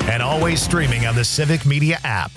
and always streaming on the Civic Media app.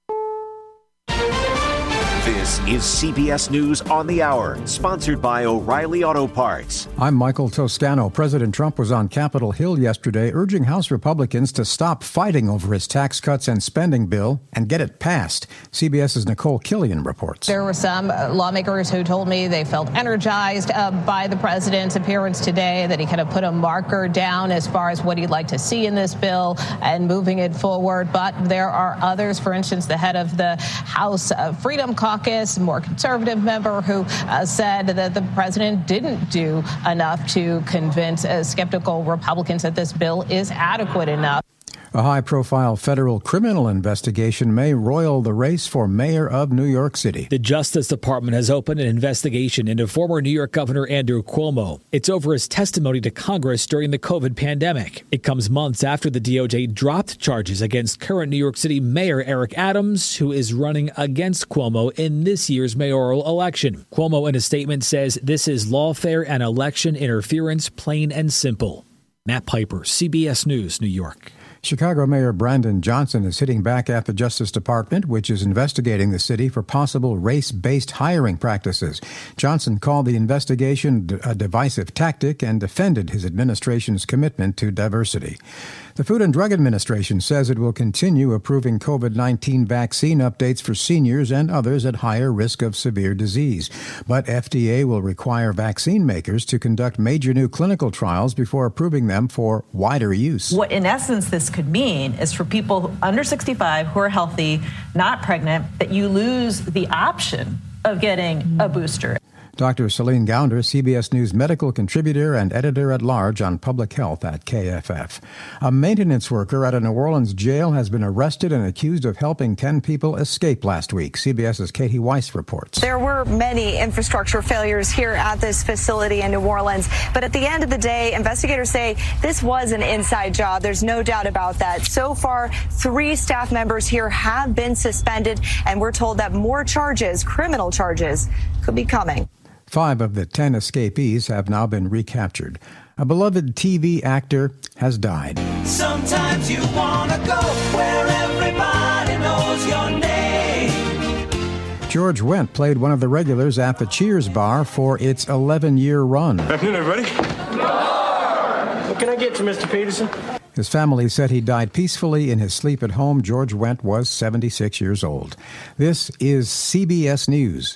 This is CBS News on the Hour, sponsored by O'Reilly Auto Parts. I'm Michael Toscano. President Trump was on Capitol Hill yesterday urging House Republicans to stop fighting over his tax cuts and spending bill and get it passed. CBS's Nicole Killian reports. There were some lawmakers who told me they felt energized by the president's appearance today, that he kind of put a marker down as far as what he'd like to see in this bill and moving it forward. But there are others, for instance, the head of the House Freedom Caucus, a more conservative member, who said that the president didn't do enough to convince skeptical Republicans that this bill is adequate enough. A high-profile federal criminal investigation may roil the race for mayor of New York City. The Justice Department has opened an investigation into former New York Governor Andrew Cuomo. It's over his testimony to Congress during the COVID pandemic. It comes months after the DOJ dropped charges against current New York City Mayor Eric Adams, who is running against Cuomo in this year's mayoral election. Cuomo, in a statement, says this is lawfare and election interference, plain and simple. Matt Piper, CBS News, New York. Chicago Mayor Brandon Johnson is hitting back at the Justice Department, which is investigating the city for possible race-based hiring practices. Johnson called the investigation a divisive tactic and defended his administration's commitment to diversity. The Food and Drug Administration says it will continue approving COVID-19 vaccine updates for seniors and others at higher risk of severe disease. But FDA will require vaccine makers to conduct major new clinical trials before approving them for wider use. What, in essence, this could mean is for people under 65 who are healthy, not pregnant, that you lose the option of getting a booster. Dr. Celine Gounder, CBS News medical contributor and editor-at-large on public health at KFF. A maintenance worker at a New Orleans jail has been arrested and accused of helping 10 people escape last week. CBS's Katie Weiss reports. There were many infrastructure failures here at this facility in New Orleans, but at the end of the day, investigators say this was an inside job. There's no doubt about that. So far, 3 staff members here have been suspended, and we're told that more charges, criminal charges, could be coming. 5 of the 10 escapees have now been recaptured. A beloved TV actor has died. Sometimes you want to go where everybody knows your name. George Wendt played one of the regulars at the Cheers bar for its 11-year run. Good afternoon, everybody. What can I get you, Mr. Peterson? His family said he died peacefully in his sleep at home. George Wendt was 76 years old. This is CBS News.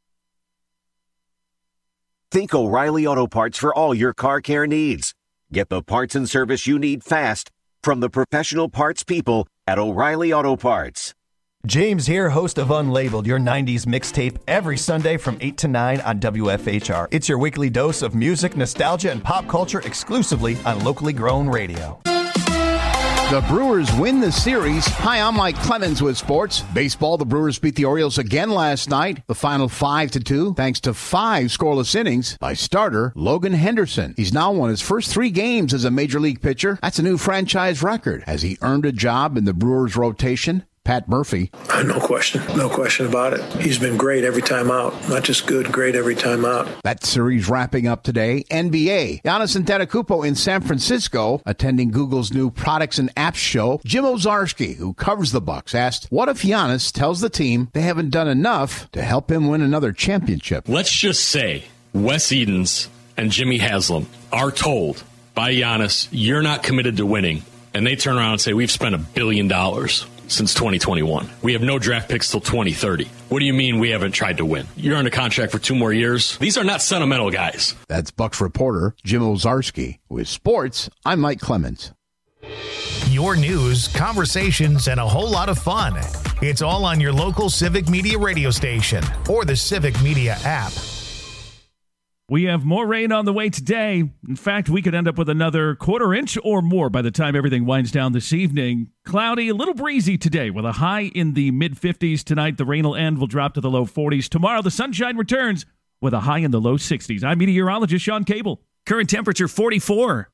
Think O'Reilly Auto Parts for all your car care needs. Get the parts and service you need fast from the professional parts people at O'Reilly Auto Parts. James here, host of Unlabeled, your 90s mixtape, every Sunday from 8 to 9 on WFHR. It's your weekly dose of music, nostalgia, and pop culture exclusively on locally grown radio. The Brewers win the series. Hi, I'm Mike Clemens with sports. Baseball, the Brewers beat the Orioles again last night. The final 5-2, thanks to 5 scoreless innings by starter Logan Henderson. He's now won his first 3 games as a major league pitcher. That's a new franchise record. Has he earned a job in the Brewers rotation? Pat Murphy. No question about it. He's been great every time out. Not just good, great every time out. That series wrapping up today. NBA. Giannis Antetokounmpo in San Francisco, attending Google's new products and apps show. Jim Owczarski, who covers the Bucks, asked, what if Giannis tells the team they haven't done enough to help him win another championship? Let's just say Wes Edens and Jimmy Haslam are told by Giannis, you're not committed to winning. And they turn around and say, we've spent $1 billion since 2021. We have no draft picks till 2030. What do you mean we haven't tried to win? You're under contract for 2 more years. These are not sentimental guys. That's Bucks reporter Jim Owczarski. With sports, I'm Mike Clemens. Your news, conversations, and a whole lot of fun. It's all on your local Civic Media radio station or the Civic Media app. We have more rain on the way today. In fact, we could end up with another 1/4 inch or more by the time everything winds down this evening. Cloudy, a little breezy today with a high in the mid-50s. Tonight, the rain will end, will drop to the low 40s. Tomorrow, the sunshine returns with a high in the low 60s. I'm meteorologist Sean Cable. Current temperature 44.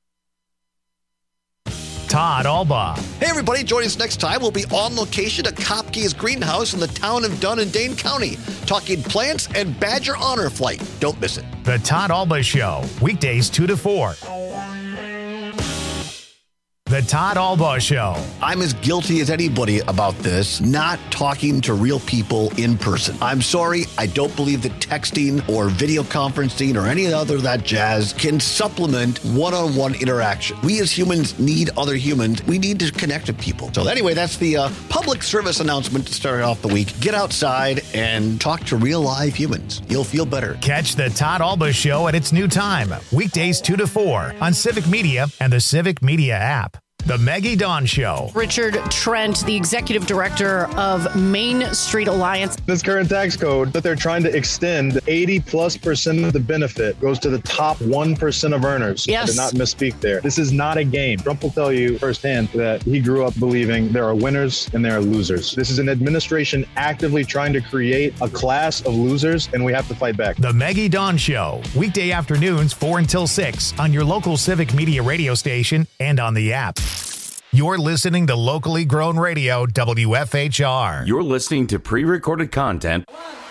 Todd Alba. Hey, everybody. Join us next time. We'll be on location at Kopke's Greenhouse in the town of Dunn and Dane County, talking plants and Badger Honor Flight. Don't miss it. The Todd Alba Show, weekdays 2 to 4. The Todd Albaugh Show. I'm as guilty as anybody about this, not talking to real people in person. I'm sorry, I don't believe that texting or video conferencing or any other of that jazz can supplement one-on-one interaction. We as humans need other humans. We need to connect with people. So anyway, that's the public service announcement to start off the week. Get outside and talk to real live humans. You'll feel better. Catch the Todd Albaugh Show at its new time, weekdays 2 to 4 on Civic Media and the Civic Media app. The Maggie Dawn Show. Richard Trent, the executive director of Main Street Alliance. This current tax code that they're trying to extend, 80+% of the benefit goes to the top 1% of earners. Yes. I did not misspeak there. This is not a game. Trump will tell you firsthand that he grew up believing there are winners and there are losers. This is an administration actively trying to create a class of losers, and we have to fight back. The Maggie Dawn Show, weekday afternoons 4 until 6 on your local Civic Media radio station and on the app. You're listening to locally grown radio, WFHR. You're listening to pre-recorded content.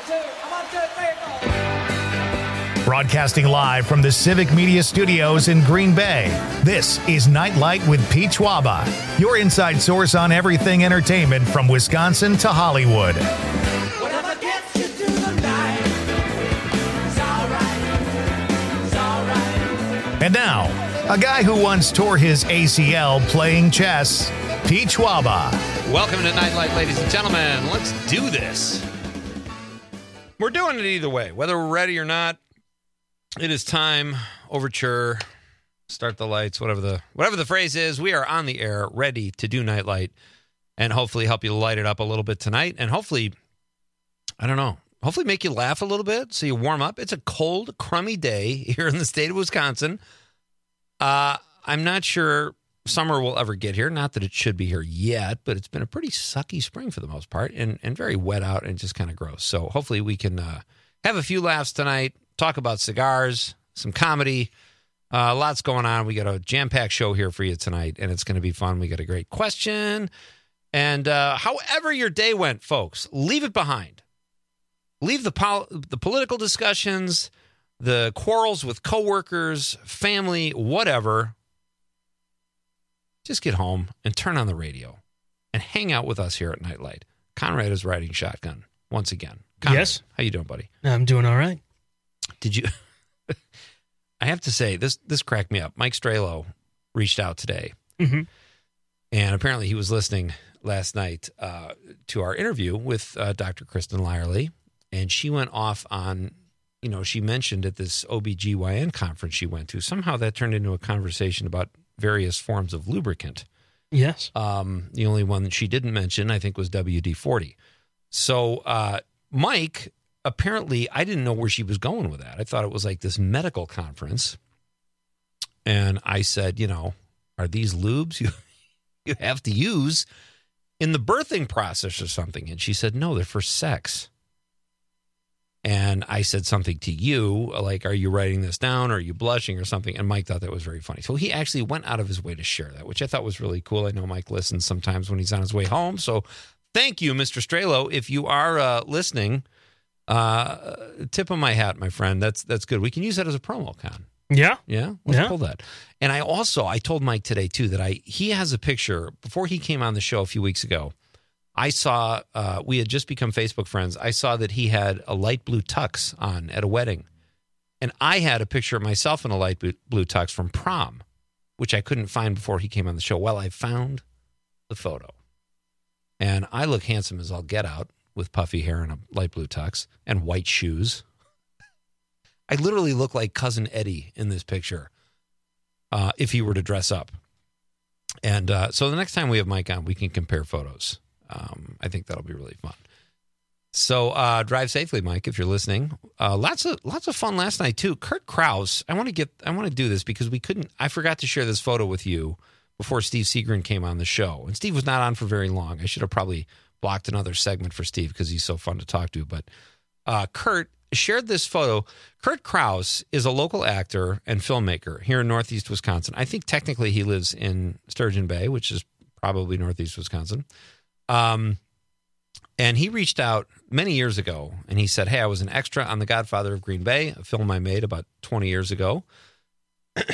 Broadcasting live from the Civic Media Studios in Green Bay, this is Nightlight with Pete Schwaba, your inside source on everything entertainment from Wisconsin to Hollywood. Whatever gets you through the night, it's all right. And now, a guy who once tore his ACL playing chess, Pete Schwaba. Welcome to Nightlight, ladies and gentlemen. Let's do this. We're doing it either way, whether we're ready or not. It is time. Overture. Start the lights. Whatever the phrase is. We are on the air, ready to do Nightlight, and hopefully help you light it up a little bit tonight, and hopefully, I don't know, hopefully make you laugh a little bit so you warm up. It's a cold, crummy day here in the state of Wisconsin. I'm not sure summer will ever get here. Not that it should be here yet, but it's been a pretty sucky spring for the most part and very wet out and just kind of gross. So hopefully we can have a few laughs tonight, talk about cigars, some comedy, lots going on. We got a jam-packed show here for you tonight, and it's going to be fun. We got a great question. And however your day went, folks, leave it behind. Leave the political discussions, the quarrels with coworkers, family, whatever. Just get home and turn on the radio and hang out with us here at Nightlight. Conrad is riding shotgun once again. Conrad, yes. How you doing, buddy? I'm doing all right. Did you? I have to say, this cracked me up. Mike Strelo reached out today, and apparently he was listening last night to our interview with Dr. Kristen Lyerly, and she went off on, she mentioned at this OBGYN conference she went to, somehow that turned into a conversation about various forms of lubricant. Yes. The only one that she didn't mention, I think, was WD-40. So Mike, apparently, I didn't know where she was going with that. I thought it was like this medical conference. And I said, are these lubes you have to use in the birthing process or something? And she said, no, they're for sex. And I said something to you, like, are you writing this down? Or are you blushing or something? And Mike thought that was very funny. So he actually went out of his way to share that, which I thought was really cool. I know Mike listens sometimes when he's on his way home. So thank you, Mr. Strelo. If you are listening, tip of my hat, my friend. That's good. We can use that as a promo, Con. Yeah. Yeah? Let's pull that. And I told Mike today, too, that he has a picture. Before he came on the show a few weeks ago, I saw, we had just become Facebook friends. I saw that he had a light blue tux on at a wedding. And I had a picture of myself in a light blue tux from prom, which I couldn't find before he came on the show. Well, I found the photo. And I look handsome as all get out with puffy hair and a light blue tux and white shoes. I literally look like Cousin Eddie in this picture if he were to dress up. And so the next time we have Mike on, we can compare photos. I think that'll be really fun. So drive safely, Mike, if you're listening. Lots of fun last night too. Kurt Krause, I want to do this because I forgot to share this photo with you before Steve Seagren came on the show. And Steve was not on for very long. I should have probably blocked another segment for Steve because he's so fun to talk to. But Kurt shared this photo. Kurt Krause is a local actor and filmmaker here in Northeast Wisconsin. I think technically he lives in Sturgeon Bay, which is probably Northeast Wisconsin. And he reached out many years ago, and he said, hey, I was an extra on The Godfather of Green Bay, a film I made about 20 years ago.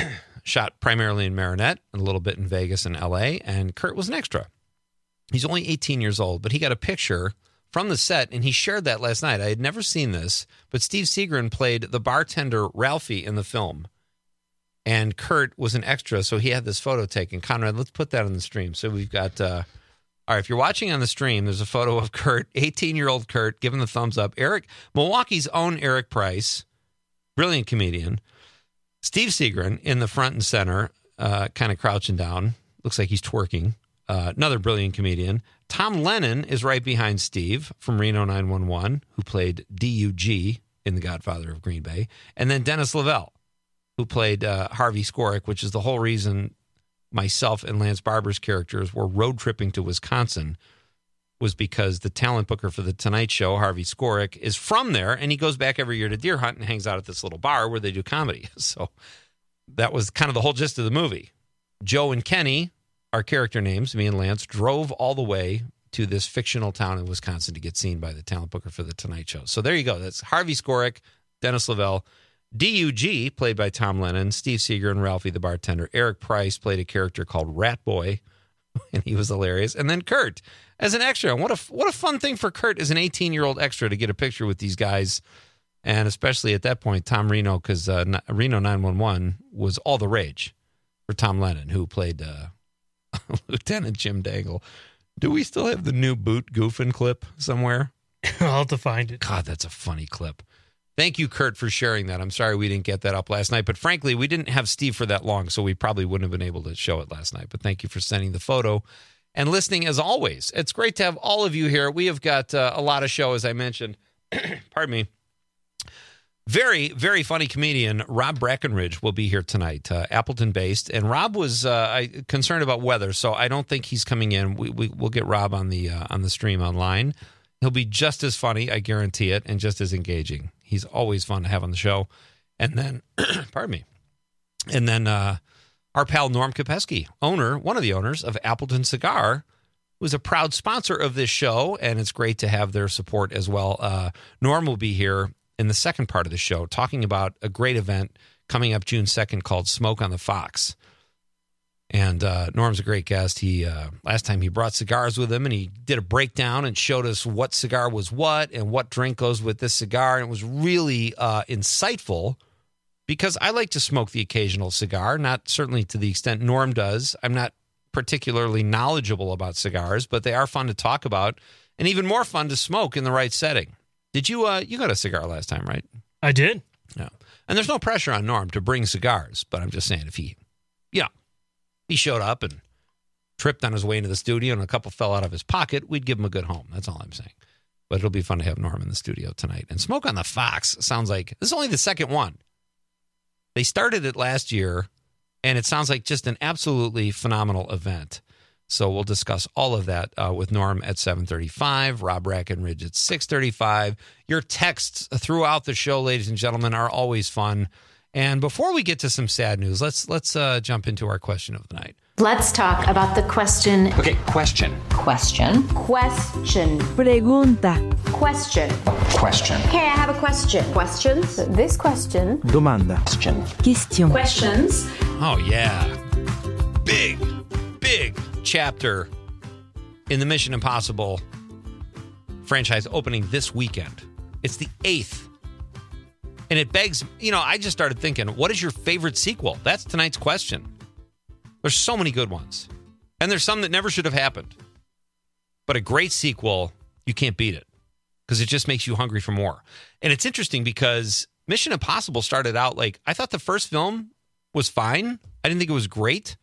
shot primarily in Marinette, and a little bit in Vegas and L.A., and Kurt was an extra. He's only 18 years old, but he got a picture from the set, and he shared that last night. I had never seen this, but Steve Seagren played the bartender Ralphie in the film, and Kurt was an extra, so he had this photo taken. Conrad, let's put that on the stream. So we've got, all right, if you're watching on the stream, there's a photo of Kurt, 18-year-old Kurt, giving the thumbs up. Milwaukee's own Eric Price, brilliant comedian. Steve Seagren in the front and center, kind of crouching down. Looks like he's twerking. Another brilliant comedian. Tom Lennon is right behind Steve from Reno 911, who played D.U.G. in The Godfather of Green Bay. And then Dennis Lavelle, who played Harvey Skorik, which is the whole reason myself and Lance Barber's characters were road tripping to Wisconsin, was because the talent booker for The Tonight Show, Harvey Skorik, is from there, and he goes back every year to Deer Hunt and hangs out at this little bar where they do comedy. So that was kind of the whole gist of the movie. Joe and Kenny, our character names, me and Lance, drove all the way to this fictional town in Wisconsin to get seen by the talent booker for The Tonight Show. So there you go. That's Harvey Skorik, Dennis Lavelle, D.U.G., played by Tom Lennon, Steve Seagren, Ralphie the bartender. Eric Price played a character called Rat Boy, and he was hilarious. And then Kurt as an extra. What a fun thing for Kurt as an 18-year-old extra to get a picture with these guys, and especially at that point, Tom Reno, because Reno 911 was all the rage for Tom Lennon, who played Lieutenant Jim Dangle. Do we still have the new boot goofing clip somewhere? I'll have to find it. God, that's a funny clip. Thank you, Kurt, for sharing that. I'm sorry we didn't get that up last night, but frankly, we didn't have Steve for that long, so we probably wouldn't have been able to show it last night. But thank you for sending the photo and listening as always. It's great to have all of you here. We have got a lot of show, as I mentioned. Pardon me. Very, very funny comedian Rob Brackenridge will be here tonight, Appleton-based. And Rob was concerned about weather, so I don't think he's coming in. We'll get Rob on the stream online. He'll be just as funny, I guarantee it, and just as engaging. He's always fun to have on the show. And then, pardon me, and then our pal Norm Kopeski, one of the owners of Appleton Cigar, who's a proud sponsor of this show, and it's great to have their support as well. Norm will be here in the second part of the show talking about a great event coming up June 2nd called Smoke on the Fox. And Norm's a great guest. He last time he brought cigars with him, and he did a breakdown and showed us what cigar was what and what drink goes with this cigar. And it was really insightful because I like to smoke the occasional cigar, not certainly to the extent Norm does. I'm not particularly knowledgeable about cigars, but they are fun to talk about and even more fun to smoke in the right setting. Did you got a cigar last time, right? I did. Yeah. And there's no pressure on Norm to bring cigars, but I'm just saying if he showed up and tripped on his way into the studio and a couple fell out of his pocket, we'd give him a good home. That's all I'm saying. But it'll be fun to have Norm in the studio tonight. And Smoke on the Fox sounds like this is only the second one. They started it last year, and it sounds like just an absolutely phenomenal event. So we'll discuss all of that with Norm at 7:35, Rob Brackenridge at 6:35. Your texts throughout the show, ladies and gentlemen, are always fun. And before we get to some sad news, let's jump into our question of the night. Let's talk about the question. Okay, question. Question. Question. Pregunta. Question. Question. Okay, I have a question. Questions? This question. Domanda. Question. Questions. Oh, yeah. Big chapter in the Mission Impossible franchise opening this weekend. It's the 8th. And it begs, I just started thinking, what is your favorite sequel? That's tonight's question. There's so many good ones. And there's some that never should have happened. But a great sequel, you can't beat it. Because it just makes you hungry for more. And it's interesting because Mission Impossible started out I thought the first film was fine. I didn't think it was great.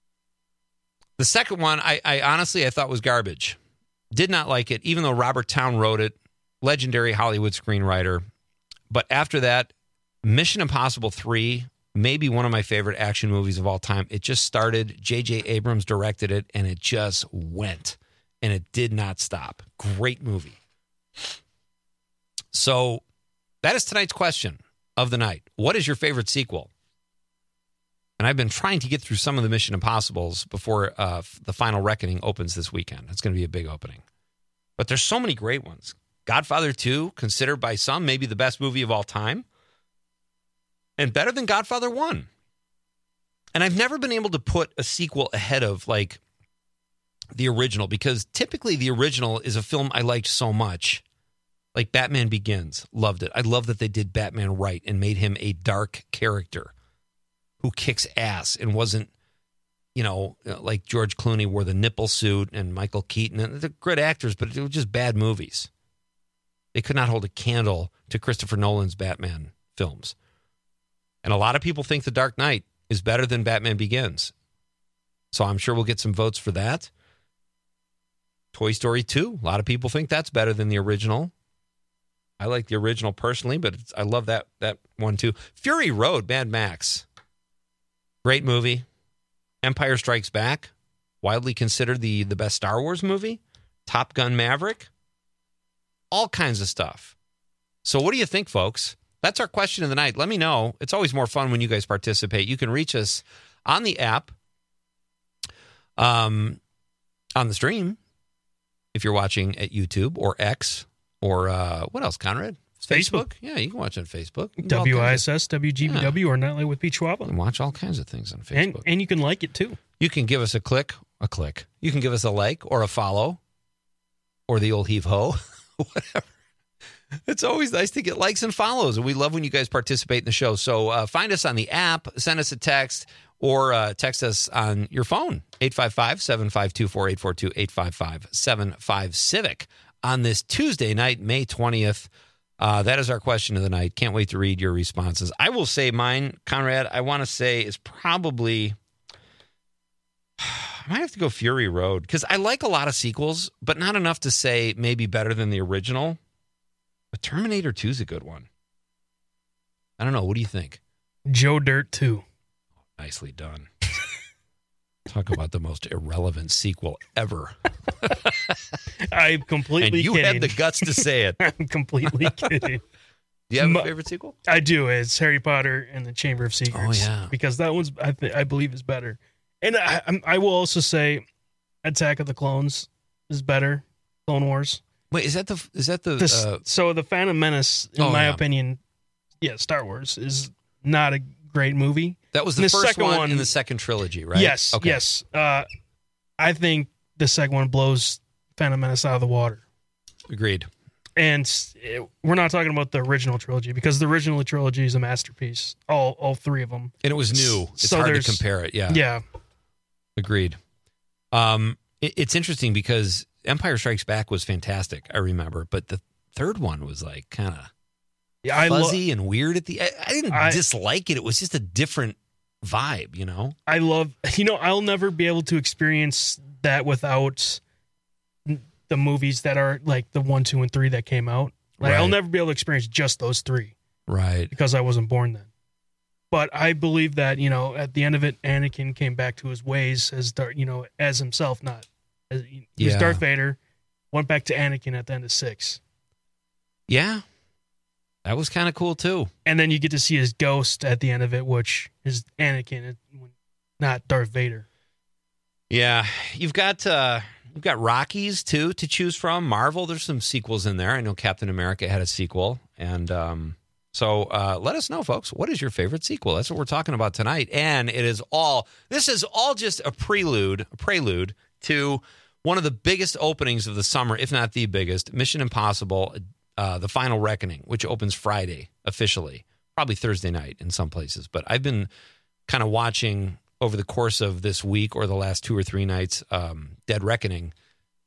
The second one, I honestly thought was garbage. Did not like it, even though Robert Towne wrote it. Legendary Hollywood screenwriter. But after that, Mission Impossible 3, maybe one of my favorite action movies of all time. It just started. J.J. Abrams directed it, and it just went. And it did not stop. Great movie. So that is tonight's question of the night. What is your favorite sequel? And I've been trying to get through some of the Mission Impossibles before the Final Reckoning opens this weekend. It's going to be a big opening. But there's so many great ones. Godfather 2, considered by some maybe the best movie of all time. And better than Godfather 1. And I've never been able to put a sequel ahead of like the original, because typically the original is a film I liked so much. Like Batman Begins, loved it. I love that they did Batman right and made him a dark character who kicks ass and wasn't, like George Clooney wore the nipple suit and Michael Keaton. And they're good actors, but it was just bad movies. They could not hold a candle to Christopher Nolan's Batman films. And a lot of people think The Dark Knight is better than Batman Begins. So I'm sure we'll get some votes for that. Toy Story 2, a lot of people think that's better than the original. I like the original personally, but I love that one too. Fury Road, Mad Max. Great movie. Empire Strikes Back, widely considered the best Star Wars movie. Top Gun Maverick. All kinds of stuff. So what do you think, folks? That's our question of the night. Let me know. It's always more fun when you guys participate. You can reach us on the app, on the stream, if you're watching at YouTube or X or what else, Conrad? Facebook? Yeah, you can watch on Facebook. WISS, WGBW, or Nightlight with Pete Schwab. You can watch all kinds of things on Facebook. And you can like it, too. You can give us a click. You can give us a like or a follow or the old heave-ho, whatever. It's always nice to get likes and follows, and we love when you guys participate in the show. So find us on the app, send us a text, or text us on your phone, 855-752-4842, 855-75-CIVIC. On this Tuesday night, May 20th, that is our question of the night. Can't wait to read your responses. I will say mine, Conrad, I want to say is probably, I might have to go Fury Road, because I like a lot of sequels, but not enough to say maybe better than the original. But Terminator 2 is a good one. I don't know. What do you think? Joe Dirt 2. Nicely done. Talk about the most irrelevant sequel ever. I'm completely kidding. And you had the guts to say it. I'm completely kidding. Do you have a favorite sequel? I do. It's Harry Potter and the Chamber of Secrets. Oh, yeah. Because that one's, I believe, is better. And I will also say Attack of the Clones is better. Clone Wars. Wait, is that the so the Phantom Menace, in my opinion, Star Wars is not a great movie. That was the first one in the second trilogy, right? Yes, okay. Yes. I think the second one blows Phantom Menace out of the water. Agreed. And we're not talking about the original trilogy, because the original trilogy is a masterpiece. All three of them. And it was new. It's hard to compare it. Yeah. Yeah. Agreed. It's interesting because Empire Strikes Back was fantastic, I remember, but the third one was like kind of fuzzy and weird at the end. I didn't dislike it. It was just a different vibe, you know? I'll never be able to experience that without the movies that are like the 1, 2, and 3 that came out. Like, right. I'll never be able to experience just those 3. Right. Because I wasn't born then. But I believe that, at the end of it, Anakin came back to his ways as himself, not as he was Darth Vader, went back to Anakin at the end of 6. Yeah. That was kind of cool too. And then you get to see his ghost at the end of it, which is Anakin, not Darth Vader. Yeah. You've got Rockies too to choose from. Marvel, there's some sequels in there. I know Captain America had a sequel. And so let us know, folks. What is your favorite sequel? That's what we're talking about tonight. And this is all just a prelude to one of the biggest openings of the summer, if not the biggest, Mission Impossible, The Final Reckoning, which opens Friday officially, probably Thursday night in some places. But I've been kind of watching over the course of this week or the last 2 or 3 nights, Dead Reckoning,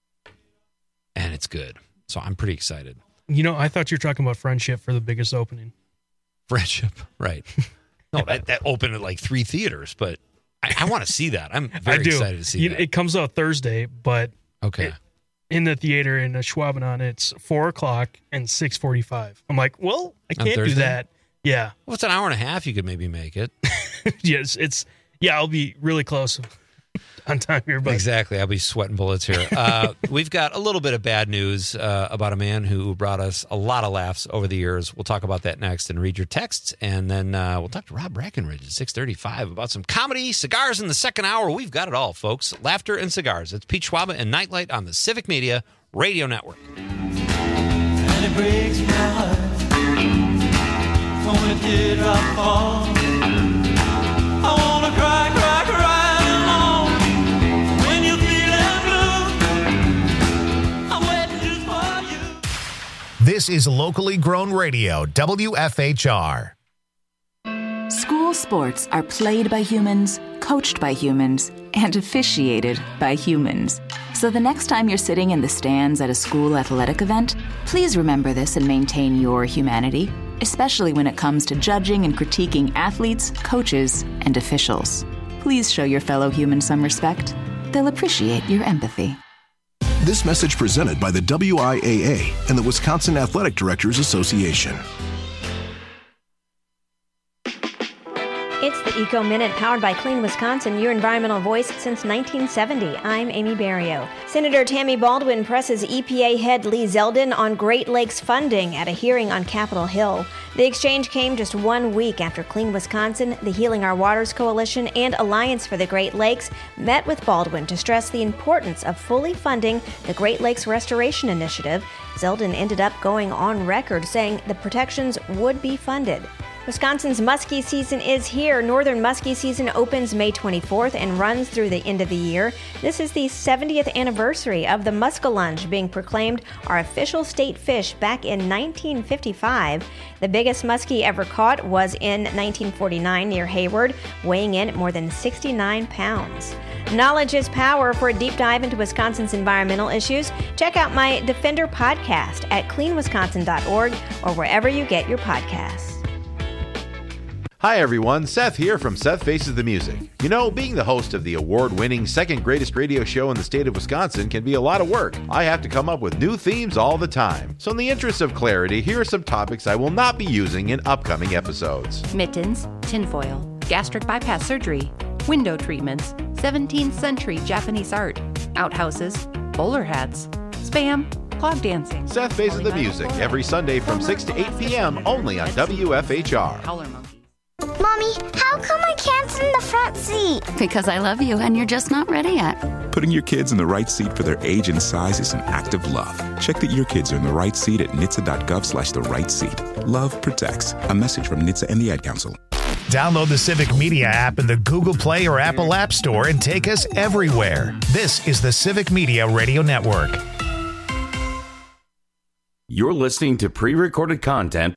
and it's good. So I'm pretty excited. I thought you were talking about Friendship for the biggest opening. Friendship, right. No, that opened at like 3 theaters, but I want to see that. I'm very excited to see that. It comes out Thursday, but in the theater in Schwabenon, it's 4:00 and 6:45. I'm like, well, I can't do that. Yeah. Well, it's an hour and a half. You could maybe make it. Yes, I'll be really close on time here. But. Exactly. I'll be sweating bullets here. We've got a little bit of bad news about a man who brought us a lot of laughs over the years. We'll talk about that next and read your texts. And then we'll talk to Rob Breckenridge at 6:35 about some comedy, cigars in the second hour. We've got it all, folks. Laughter and cigars. It's Pete Schwab and Nightlight on the Civic Media Radio Network. And it breaks my heart when a teardrop falls. I want to cry. This is locally grown radio, WFHR. School sports are played by humans, coached by humans, and officiated by humans. So the next time you're sitting in the stands at a school athletic event, please remember this and maintain your humanity, especially when it comes to judging and critiquing athletes, coaches, and officials. Please show your fellow humans some respect. They'll appreciate your empathy. This message presented by the WIAA and the Wisconsin Athletic Directors Association. It's the Eco Minute, powered by Clean Wisconsin, your environmental voice since 1970. I'm Amy Barrio. Senator Tammy Baldwin presses EPA head Lee Zeldin on Great Lakes funding at a hearing on Capitol Hill. The exchange came just 1 week after Clean Wisconsin, the Healing Our Waters Coalition, and Alliance for the Great Lakes met with Baldwin to stress the importance of fully funding the Great Lakes Restoration Initiative. Zeldin ended up going on record saying the protections would be funded. Wisconsin's muskie season is here. Northern muskie season opens May 24th and runs through the end of the year. This is the 70th anniversary of the muskellunge being proclaimed our official state fish back in 1955. The biggest muskie ever caught was in 1949 near Hayward, weighing in at more than 69 pounds. Knowledge is power. For a deep dive into Wisconsin's environmental issues, check out my Defender podcast at cleanwisconsin.org or wherever you get your podcasts. Hi everyone, Seth here from Seth Faces the Music. You know, being the host of the award-winning second greatest radio show in the state of Wisconsin can be a lot of work. I have to come up with new themes all the time. So in the interest of clarity, here are some topics I will not be using in upcoming episodes. Mittens, tinfoil, gastric bypass surgery, window treatments, 17th century Japanese art, outhouses, bowler hats, spam, clog dancing. Seth Faces the Music every Sunday from 6 to 8 p.m. only on WFHR. Mommy, how come I can't sit in the front seat? Because I love you and you're just not ready yet. Putting your kids in the right seat for their age and size is an act of love. Check that your kids are in the right seat at nhtsa.gov/the right seat. Love protects. A message from NHTSA and the Ad Council. Download the Civic Media app in the Google Play or Apple App Store and take us everywhere. This is the Civic Media Radio Network. You're listening to pre-recorded content.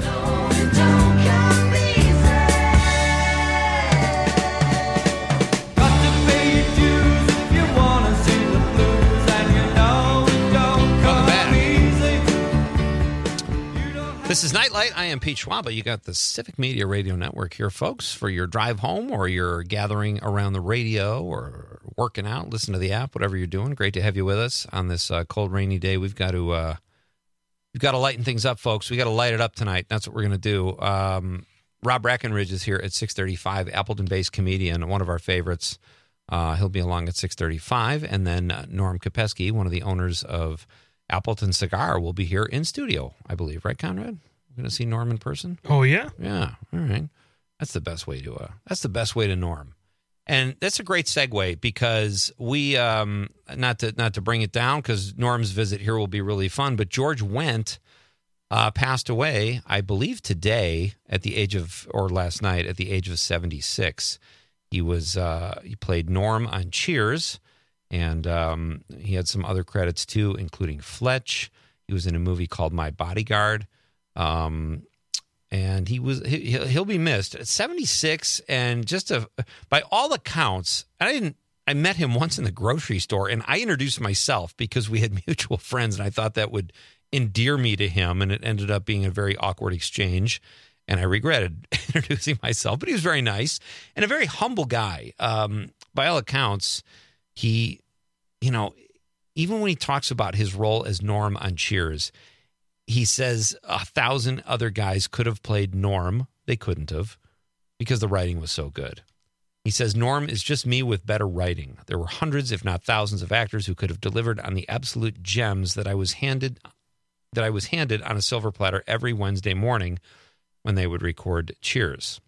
This is Nightlight. I am Pete Schwaba. You got the Civic Media Radio Network here, folks, for your drive home or you're gathering around the radio or working out. Listen to the app, whatever you're doing. Great to have you with us on this cold, rainy day. We've got to lighten things up, folks. We got to light it up tonight. That's what we're going to do. Rob Brackenridge is here at 6:35, Appleton-based comedian, one of our favorites. He'll be along at 6:35, and then Norm Kopeski, one of the owners of Appleton Cigar, will be here in studio, I believe. Right, Conrad? We're going to see Norm in person? Oh, yeah? Yeah. All right. That's the best way to Norm. And that's a great segue because we, not to bring it down because Norm's visit here will be really fun, but George Wendt passed away, I believe today last night at the age of 76. He played Norm on Cheers. And he had some other credits, too, including Fletch. He was in a movie called My Bodyguard. And he'll be missed. At 76, and by all accounts, I met him once in the grocery store, and I introduced myself because we had mutual friends, and I thought that would endear me to him, and it ended up being a very awkward exchange. And I regretted introducing myself, but he was very nice and a very humble guy. By all accounts, he, even when he talks about his role as Norm on Cheers, he says 1,000 other guys could have played Norm. They couldn't have because the writing was so good. He says, Norm is just me with better writing. There were hundreds, if not thousands, of actors who could have delivered on the absolute gems that I was handed on a silver platter every Wednesday morning when they would record Cheers.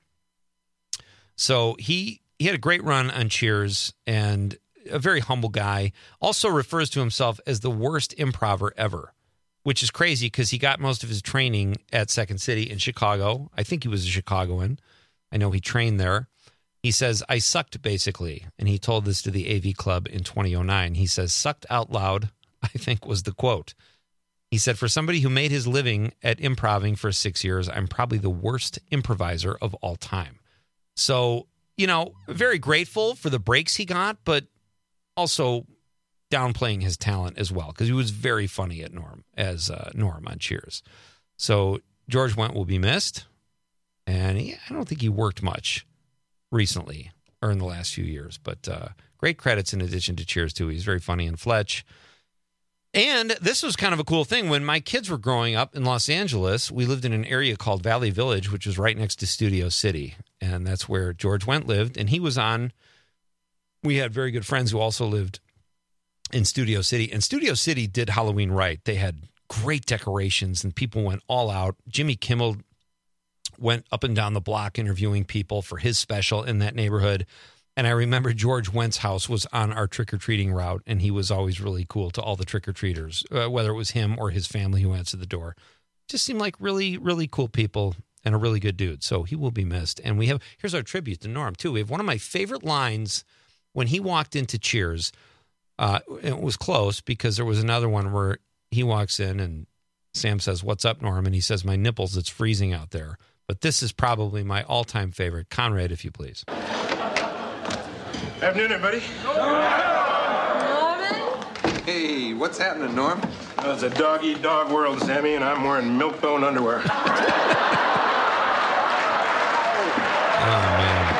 So he had a great run on Cheers, and a very humble guy. Also refers to himself as the worst improver ever, which is crazy because he got most of his training at Second City in Chicago. I think he was a Chicagoan. I know he trained there. He says, I sucked, basically. And he told this to the AV Club in 2009. He says, sucked out loud, I think was the quote. He said, for somebody who made his living at improving for 6 years, I'm probably the worst improviser of all time. So, very grateful for the breaks he got, but also downplaying his talent as well, because he was very funny at Norm on Cheers. So George Wendt will be missed, and I don't think he worked much recently or in the last few years, but great credits in addition to Cheers, too. He's very funny in Fletch. And this was kind of a cool thing. When my kids were growing up in Los Angeles, we lived in an area called Valley Village, which was right next to Studio City. And that's where George Wendt lived. And he was on, we had very good friends who also lived in Studio City. And Studio City did Halloween right. They had great decorations and people went all out. Jimmy Kimmel went up and down the block interviewing people for his special in that neighborhood. And I remember George Wendt's house was on our trick-or-treating route, and he was always really cool to all the trick-or-treaters, whether it was him or his family who answered the door. Just seemed like really, really cool people and a really good dude. So he will be missed. And here's our tribute to Norm, too. We have one of my favorite lines when he walked into Cheers. It was close because there was another one where he walks in and Sam says, "What's up, Norm?" And he says, "My nipples, it's freezing out there." But this is probably my all-time favorite. Conrad, if you please. Afternoon, everybody. Norman? Hey, what's happening, Norm? It's a dog-eat-dog world, Sammy, and I'm wearing milk-bone underwear. Oh, man.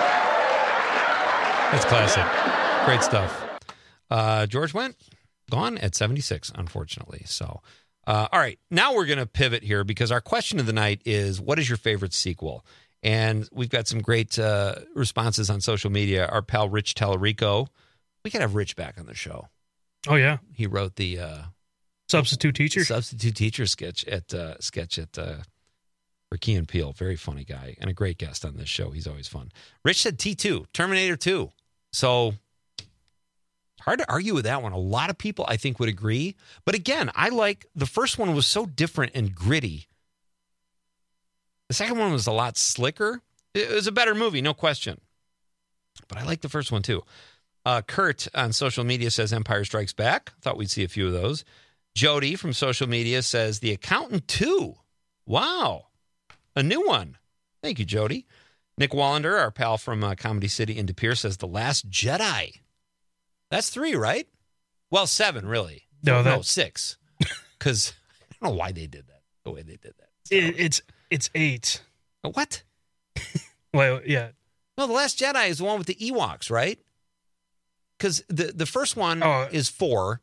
That's classic. Great stuff. George Wendt, gone at 76, unfortunately. So, all right. Now we're going to pivot here because our question of the night is, what is your favorite sequel? And we've got some great responses on social media. Our pal Rich Tallarico, we got to have Rich back on the show. Oh, yeah. He wrote the Substitute Teacher sketch at for Key and Peele. Very funny guy and a great guest on this show. He's always fun. Rich said T2, Terminator 2. So hard to argue with that one. A lot of people, I think, would agree. But again, I like the first one was so different and gritty. The second one was a lot slicker. It was a better movie, no question. But I like the first one, too. Kurt on social media says Empire Strikes Back. Thought we'd see a few of those. Jody from social media says The Accountant 2. Wow. A new one. Thank you, Jody. Nick Wallander, our pal from Comedy City in De Pere, says The Last Jedi. That's 3, right? Well, 7, really. No, 6. Because I don't know why they did that, the way they did that. So. It's 8. What? Well, yeah. No, The Last Jedi is the one with the Ewoks, right? Because the first one is 4,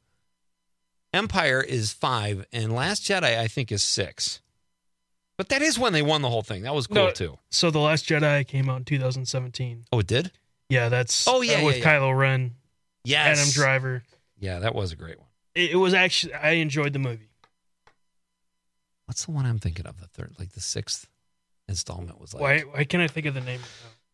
Empire is 5, and Last Jedi, I think, is 6. But that is when they won the whole thing. That was cool, too. So The Last Jedi came out in 2017. Oh, it did? Yeah, that's with Kylo Ren. Yes. Adam Driver. Yeah, that was a great one. It was actually, I enjoyed the movie. What's the one I'm thinking of? The third, like the 6th installment was like. Why can't I think of the name?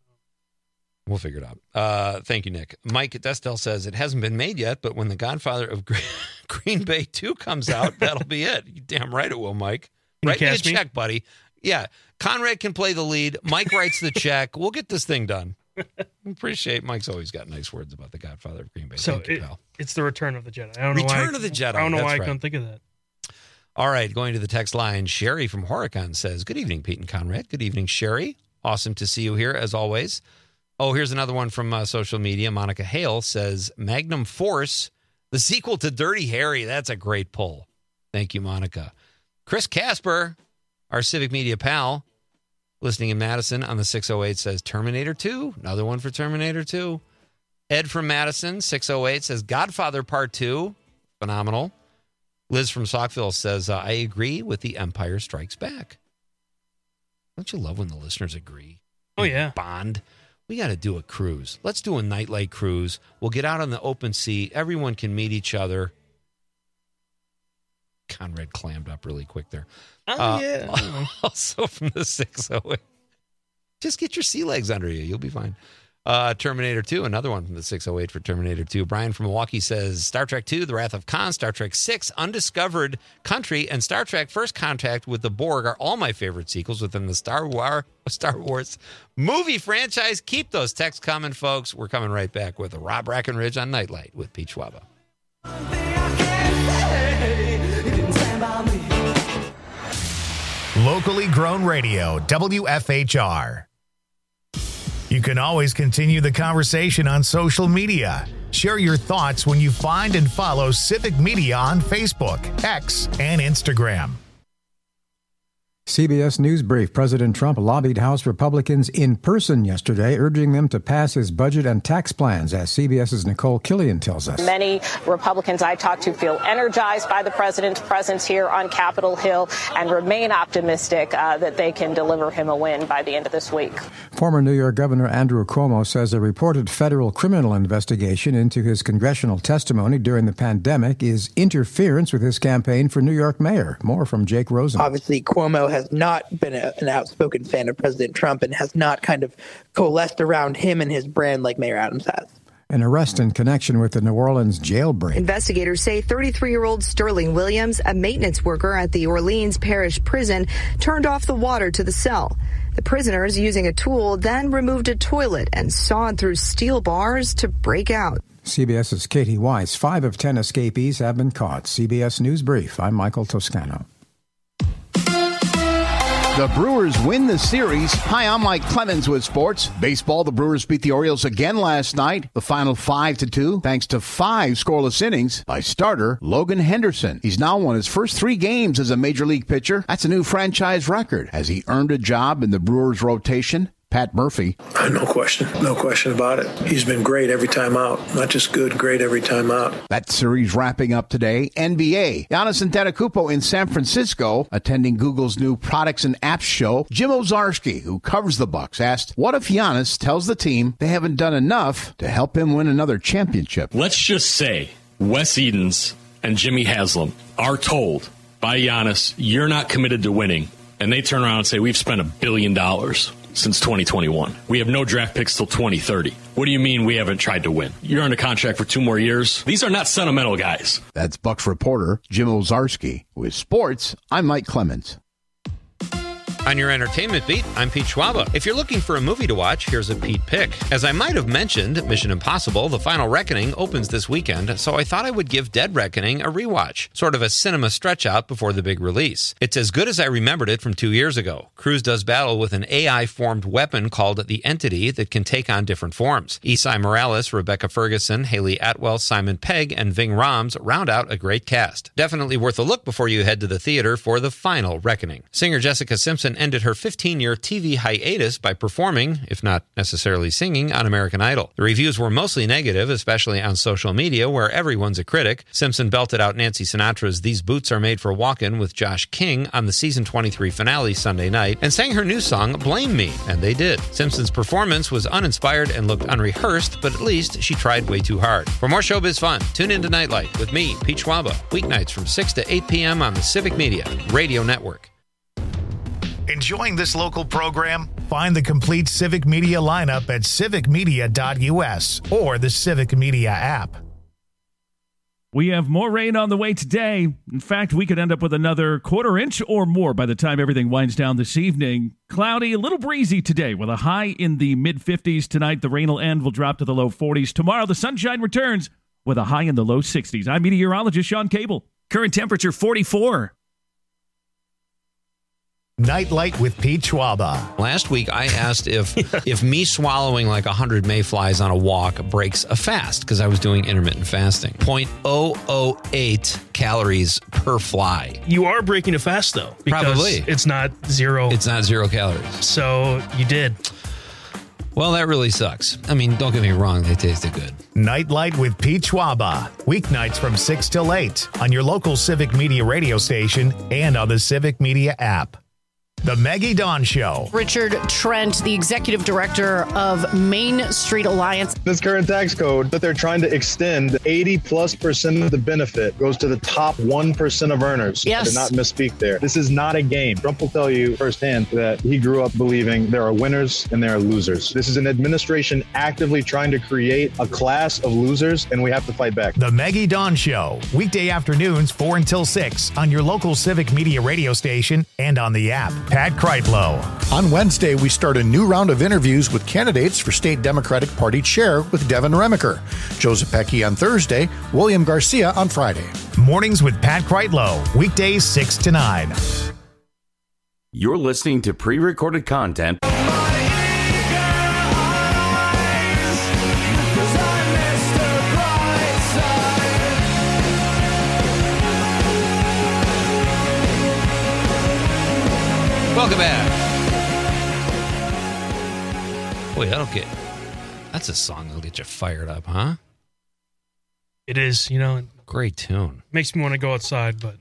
We'll figure it out. Thank you, Nick. Mike Destel says it hasn't been made yet, but when The Godfather of Green Bay 2 comes out, that'll be it. You damn right it will, Mike. Write me a check, buddy. Yeah, Conrad can play the lead. Mike writes the check. We'll get this thing done. Appreciate Mike's always got nice words about The Godfather of Green Bay. So Thank you, pal. It's the Return of the Jedi. I don't know Return of the Jedi. I don't know That's why I right. couldn't think of that. All right, going to the text line, Sherry from Horicon says, good evening, Pete and Conrad. Good evening, Sherry. Awesome to see you here, as always. Oh, here's another one from social media. Monica Hale says, Magnum Force, the sequel to Dirty Harry. That's a great pull. Thank you, Monica. Chris Casper, our Civic Media pal, listening in Madison on the 608, says Terminator 2. Another one for Terminator 2. Ed from Madison, 608, says Godfather Part 2. Phenomenal. Liz from Saukville says, I agree with The Empire Strikes Back. Don't you love when the listeners agree? Oh, yeah. Bond. We got to do a cruise. Let's do a nightlight cruise. We'll get out on the open sea. Everyone can meet each other. Conrad clammed up really quick there. Oh, yeah. Also from the 608. Just get your sea legs under you. You'll be fine. Terminator 2, another one from the 608 for Terminator 2. Brian from Milwaukee says Star Trek 2, The Wrath of Khan, Star Trek 6, Undiscovered Country, and Star Trek First Contact with the Borg are all my favorite sequels within the Star Wars movie franchise. Keep those texts coming, folks. We're coming right back with Rob Brackenridge on Nightlight with Pete Schwaba. He didn't stand by me. locally grown radio, WFHR. You can always continue the conversation on social media. Share your thoughts when you find and follow Civic Media on Facebook, X, and Instagram. CBS News Brief. President Trump lobbied House Republicans in person yesterday, urging them to pass his budget and tax plans, as CBS's Nicole Killian tells us. Many Republicans I talked to feel energized by the president's presence here on Capitol Hill and remain optimistic that they can deliver him a win by the end of this week. Former New York Governor Andrew Cuomo says a reported federal criminal investigation into his congressional testimony during the pandemic is interference with his campaign for New York mayor. More from Jake Rosen. Obviously, Cuomo has not been an outspoken fan of President Trump and has not kind of coalesced around him and his brand like Mayor Adams has. An arrest in connection with the New Orleans jailbreak. Investigators say 33-year-old Sterling Williams, a maintenance worker at the Orleans Parish Prison, turned off the water to the cell. The prisoners, using a tool, then removed a toilet and sawed through steel bars to break out. CBS's Katie Weiss. 5 of 10 escapees have been caught. CBS News Brief. I'm Michael Toscano. The Brewers win the series. Hi, I'm Mike Clemens with sports. Baseball, the Brewers beat the Orioles again last night. The final 5-2, thanks to 5 scoreless innings by starter Logan Henderson. He's now won his first 3 games as a major league pitcher. That's a new franchise record. Has he earned a job in the Brewers rotation? Pat Murphy. No question about it. He's been great every time out. Not just good, great every time out. That series wrapping up today. NBA. Giannis Antetokounmpo in San Francisco, attending Google's new products and apps show. Jim Ozarski, who covers the Bucks, asked, what if Giannis tells the team they haven't done enough to help him win another championship? Let's just say Wes Edens and Jimmy Haslam are told by Giannis, you're not committed to winning. And they turn around and say, we've spent $1 billion since 2021. We have no draft picks till 2030. What do you mean we haven't tried to win? You're under contract for 2 more years. These are not sentimental guys. That's Bucks reporter Jim Ozarski. With sports, I'm Mike Clemens. On your entertainment beat, I'm Pete Schwaba. If you're looking for a movie to watch, here's a Pete pick. As I might have mentioned, Mission Impossible: The Final Reckoning opens this weekend, so I thought I would give Dead Reckoning a rewatch, sort of a cinema stretch out before the big release. It's as good as I remembered it from 2 years ago. Cruise does battle with an AI-formed weapon called the Entity that can take on different forms. Esai Morales, Rebecca Ferguson, Haley Atwell, Simon Pegg, and Ving Rhames round out a great cast. Definitely worth a look before you head to the theater for The Final Reckoning. Singer Jessica Simpson ended her 15-year TV hiatus by performing, if not necessarily singing, on American Idol. The reviews were mostly negative, especially on social media, where everyone's a critic. Simpson belted out Nancy Sinatra's These Boots Are Made for Walkin' with Josh King on the season 23 finale Sunday night, and sang her new song, Blame Me, and they did. Simpson's performance was uninspired and looked unrehearsed, but at least she tried way too hard. For more showbiz fun, tune in to Nightlight with me, Pete Schwaba, weeknights from 6 to 8 p.m. on the Civic Media Radio Network. Enjoying this local program? Find the complete Civic Media lineup at civicmedia.us or the Civic Media app. We have more rain on the way today. In fact, we could end up with another 1/4 inch or more by the time everything winds down this evening. Cloudy, a little breezy today with a high in the mid-50s. Tonight, the rain will end, will drop to the low 40s. Tomorrow, the sunshine returns with a high in the low 60s. I'm meteorologist Sean Cable. Current temperature 44. Nightlight with Pete Schwaba. Last week, I asked if me swallowing like 100 mayflies on a walk breaks a fast, because I was doing intermittent fasting. 0.008 calories per fly. You are breaking a fast, though. Because Probably. It's not zero. It's not 0 calories. So you did. Well, that really sucks. I mean, don't get me wrong, they tasted good. Nightlight with Pete Schwaba. Weeknights from 6 till 8 on your local Civic Media radio station and on the Civic Media app. The Maggie Dawn Show. Richard Trent, the executive director of Main Street Alliance. This current tax code that they're trying to extend, 80+% of the benefit goes to the top 1% of earners. Yes. I did not misspeak there. This is not a game. Trump will tell you firsthand that he grew up believing there are winners and there are losers. This is an administration actively trying to create a class of losers, and we have to fight back. The Maggie Dawn Show. Weekday afternoons 4 until 6 on your local Civic Media radio station and on the app. Pat Kreitlow. On Wednesday, we start a new round of interviews with candidates for State Democratic Party Chair with Devin Remiker. Joe Zepecki on Thursday, William Garcia on Friday. Mornings with Pat Kreitlow. Weekdays 6 to 9. You're listening to pre-recorded content. Welcome back. Boy, that's a song that'll get you fired up, huh? It is, Great tune. Makes me want to go outside, but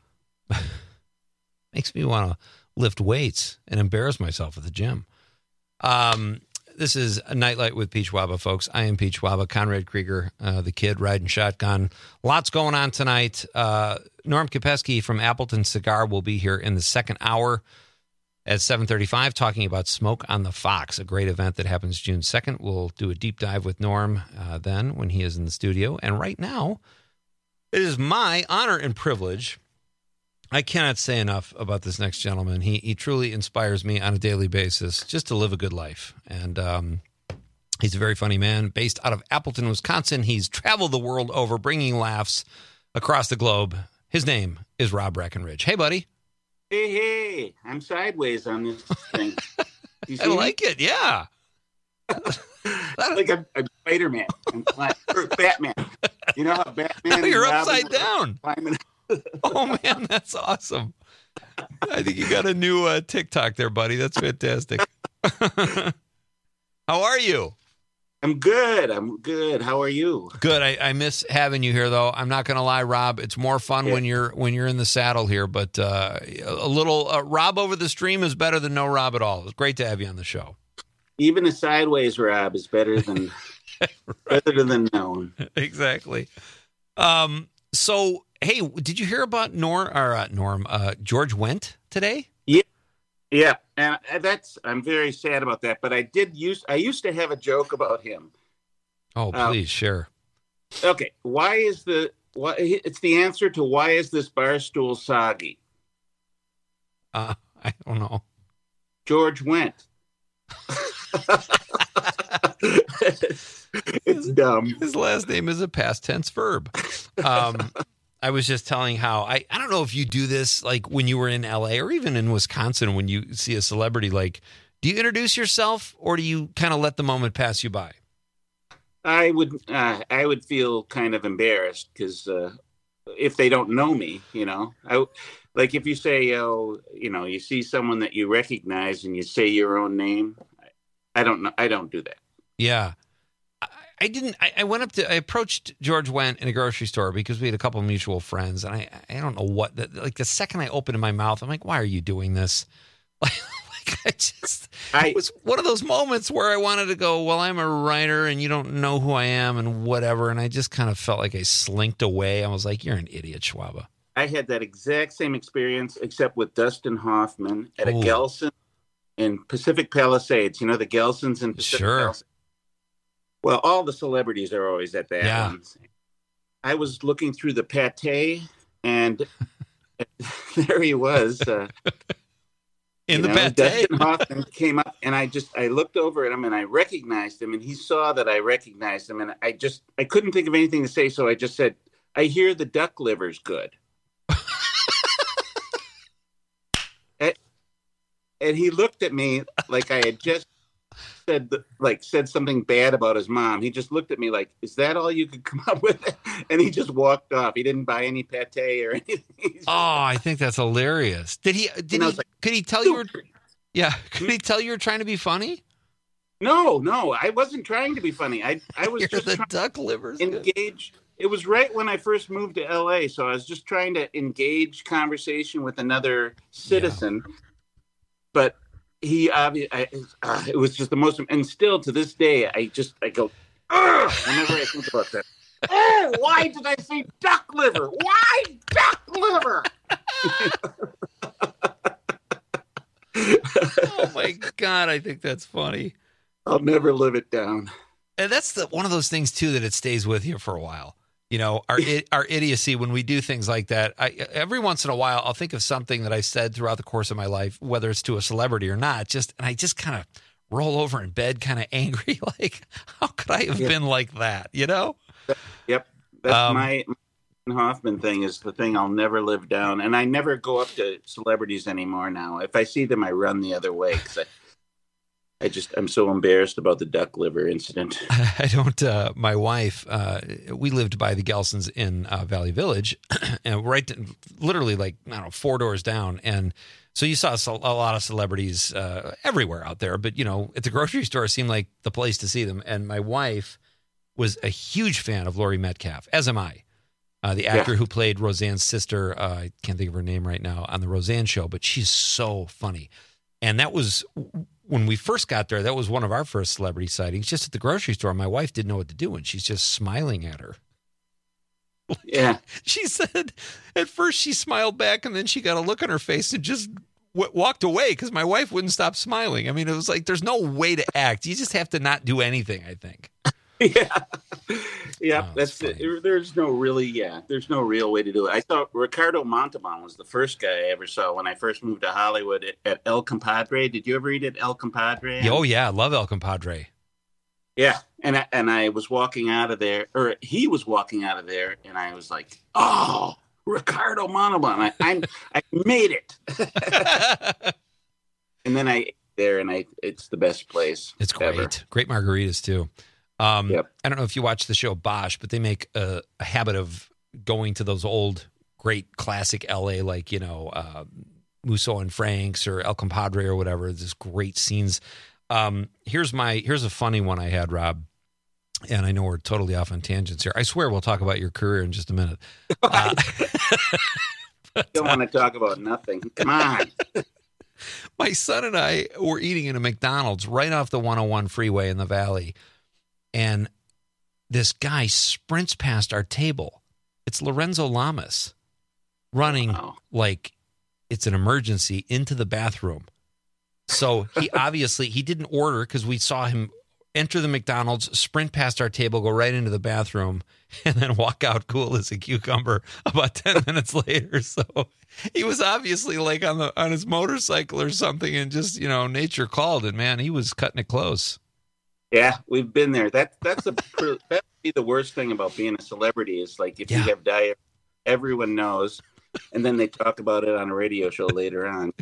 makes me want to lift weights and embarrass myself at the gym. This is a Nightlight with Peach Waba, folks. I am Peach Waba, Conrad Krieger, the kid riding shotgun. Lots going on tonight. Norm Kopecky from Appleton Cigar will be here in the second hour at 7:35, talking about Smoke on the Fox, a great event that happens June 2nd. We'll do a deep dive with Norm then when he is in the studio. And right now, it is my honor and privilege. I cannot say enough about this next gentleman. He truly inspires me on a daily basis just to live a good life. And he's a very funny man based out of Appleton, Wisconsin. He's traveled the world over, bringing laughs across the globe. His name is Rob Breckenridge. Hey, buddy. Hey, I'm sideways on this thing. I like it, yeah. Like I'm Spider-Man. Or Batman. You know how Batman... You're upside down. Oh, man, that's awesome. I think you got a new TikTok there, buddy. That's fantastic. How are you? I'm good. How are you? Good. I miss having you here, though. I'm not going to lie, Rob. It's more fun when you're in the saddle here. But a little Rob over the stream is better than no Rob at all. It's great to have you on the show. Even a sideways Rob is better than better than no one. Exactly. So, hey, did you hear about George Wendt today? Yeah, and I'm very sad about that. But I used to have a joke about him. Oh, please share. Okay, it's the answer to why is this bar stool soggy? I don't know. George Wendt. It's dumb. His last name is a past tense verb. I was just telling how I don't know if you do this like when you were in LA or even in Wisconsin when you see a celebrity, like, do you introduce yourself or do you kind of let the moment pass you by? I would feel kind of embarrassed because if they don't know me, like if you say, you see someone that you recognize and you say your own name, I don't do that. Yeah. I approached George Wendt in a grocery store because we had a couple of mutual friends, and I don't know what, the second I opened my mouth, I'm like, why are you doing this? It was one of those moments where I wanted to go, well, I'm a writer and you don't know who I am and whatever. And I just kind of felt like I slinked away. I was like, you're an idiot, Schwaba. I had that exact same experience, except with Dustin Hoffman at a Gelson in Pacific Palisades. You know, the Gelsons in Pacific Palisades. Well, all the celebrities are always at that one. I was looking through the pate, and there he was. In the pate. Dustin Hoffman came up, and I looked over at him, and I recognized him, and he saw that I recognized him, and I couldn't think of anything to say, so I just said, I hear the duck liver's good. And he looked at me like I had just said something bad about his mom. He just looked at me like, is that all you could come up with? And he just walked off. He didn't buy any pate or anything. I think that's hilarious. Could he tell you were trying to be funny? No, I wasn't trying to be funny. I was just the duck livers engage. It was right when I first moved to LA, so I was just trying to engage conversation with another citizen. Yeah. But it was just the most, and still to this day, I go, whenever I think about that. Oh, why did I say duck liver? Why duck liver? Oh my God, I think that's funny. I'll never live it down. And that's one of those things too that it stays with you for a while. You know, our idiocy when we do things like that. Every once in a while, I'll think of something that I said throughout the course of my life, whether it's to a celebrity or not. And I just kind of roll over in bed, kind of angry, like, how could I have been like that? You know? Yep, that's Hoffman thing is the thing I'll never live down, and I never go up to celebrities anymore now. If I see them, I run the other way because I'm so embarrassed about the duck liver incident. I don't. My wife, we lived by the Gelsons in Valley Village, and literally 4 doors down, and so you saw a lot of celebrities everywhere out there. But at the grocery store, it seemed like the place to see them. And my wife was a huge fan of Laurie Metcalf, as am I. The actor who played Roseanne's sister, I can't think of her name right now, on the Roseanne show, but she's so funny. And that was, when we first got there, that was one of our first celebrity sightings, just at the grocery store. My wife didn't know what to do, and she's just smiling at her. Yeah. She said at first she smiled back, and then she got a look on her face and just walked away because my wife wouldn't stop smiling. I mean, it was like there's no way to act. You just have to not do anything, I think. Yeah, that's it. There's no real way to do it. I thought Ricardo Montalban was the first guy I ever saw when I first moved to Hollywood at El Compadre. Did you ever eat at El Compadre? Oh yeah, I love El Compadre. Yeah, and I was walking out of there, or he was walking out of there, and I was like, "Oh, Ricardo Montalban! I made it!" And then I ate there, and it's the best place. It's great, ever. Great margaritas too. I don't know if you watch the show Bosch, but they make a habit of going to those old, great classic LA, like, Musso and Frank's or El Compadre or whatever. There's great scenes. Here's a funny one I had, Rob. And I know we're totally off on tangents here. I swear we'll talk about your career in just a minute. Don't want to talk about nothing. Come on. My son and I were eating in a McDonald's right off the 101 freeway in the Valley. And this guy sprints past our table. It's Lorenzo Lamas running like it's an emergency into the bathroom. So he didn't order because we saw him enter the McDonald's, sprint past our table, go right into the bathroom, and then walk out cool as a cucumber about 10 minutes later. So he was obviously like on his motorcycle or something, and just, nature called, and man, he was cutting it close. Yeah, we've been there. That would be the worst thing about being a celebrity is like if you have diarrhea, everyone knows, and then they talk about it on a radio show later on.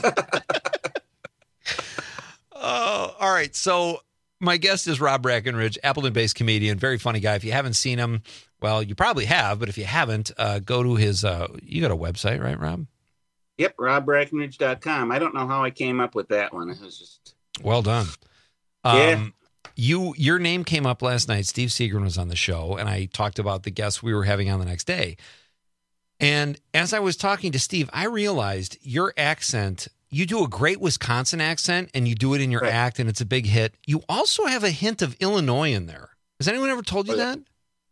Oh, all right. So my guest is Rob Breckenridge, Appleton-based comedian, very funny guy. If you haven't seen him, well, you probably have, but if you haven't, go to his. You got a website, right, Rob? Yep, robbreckenridge.com. I don't know how I came up with that one. It was just well done. Yeah. Your name came up last night. Steve Seagren was on the show, and I talked about the guests we were having on the next day. And as I was talking to Steve, I realized your accent, you do a great Wisconsin accent, and you do it in your act, and it's a big hit. You also have a hint of Illinois in there. Has anyone ever told you that?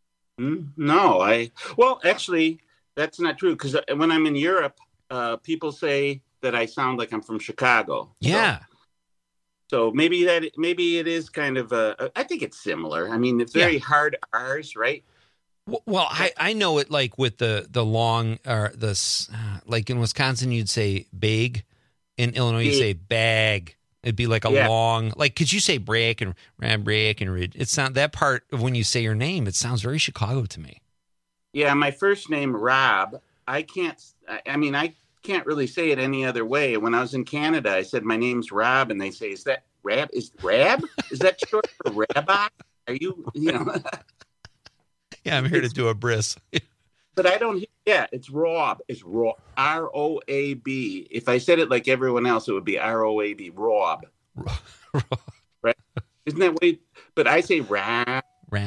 No. Well, actually, that's not true, because when I'm in Europe, people say that I sound like I'm from Chicago. Yeah. So maybe it is kind of I think it's similar. I mean, it's very hard R's, right? Well, I know it like with the long like in Wisconsin you'd say bag, in Illinois you say bag. It'd be like a long, like, could you say break and it's not that part of when you say your name. It sounds very Chicago to me. Yeah, my first name Rob. I can't really say it any other way. When I was in Canada, I said, my name's Rob. And they say, is that Rab? Is that short for rabbi? Are you? Yeah, I'm here to do a bris. But I don't, it's Rob. It's R-O-A-B. If I said it like everyone else, it would be R-O-A-B, Rob. Right? Isn't that way? But I say Rab.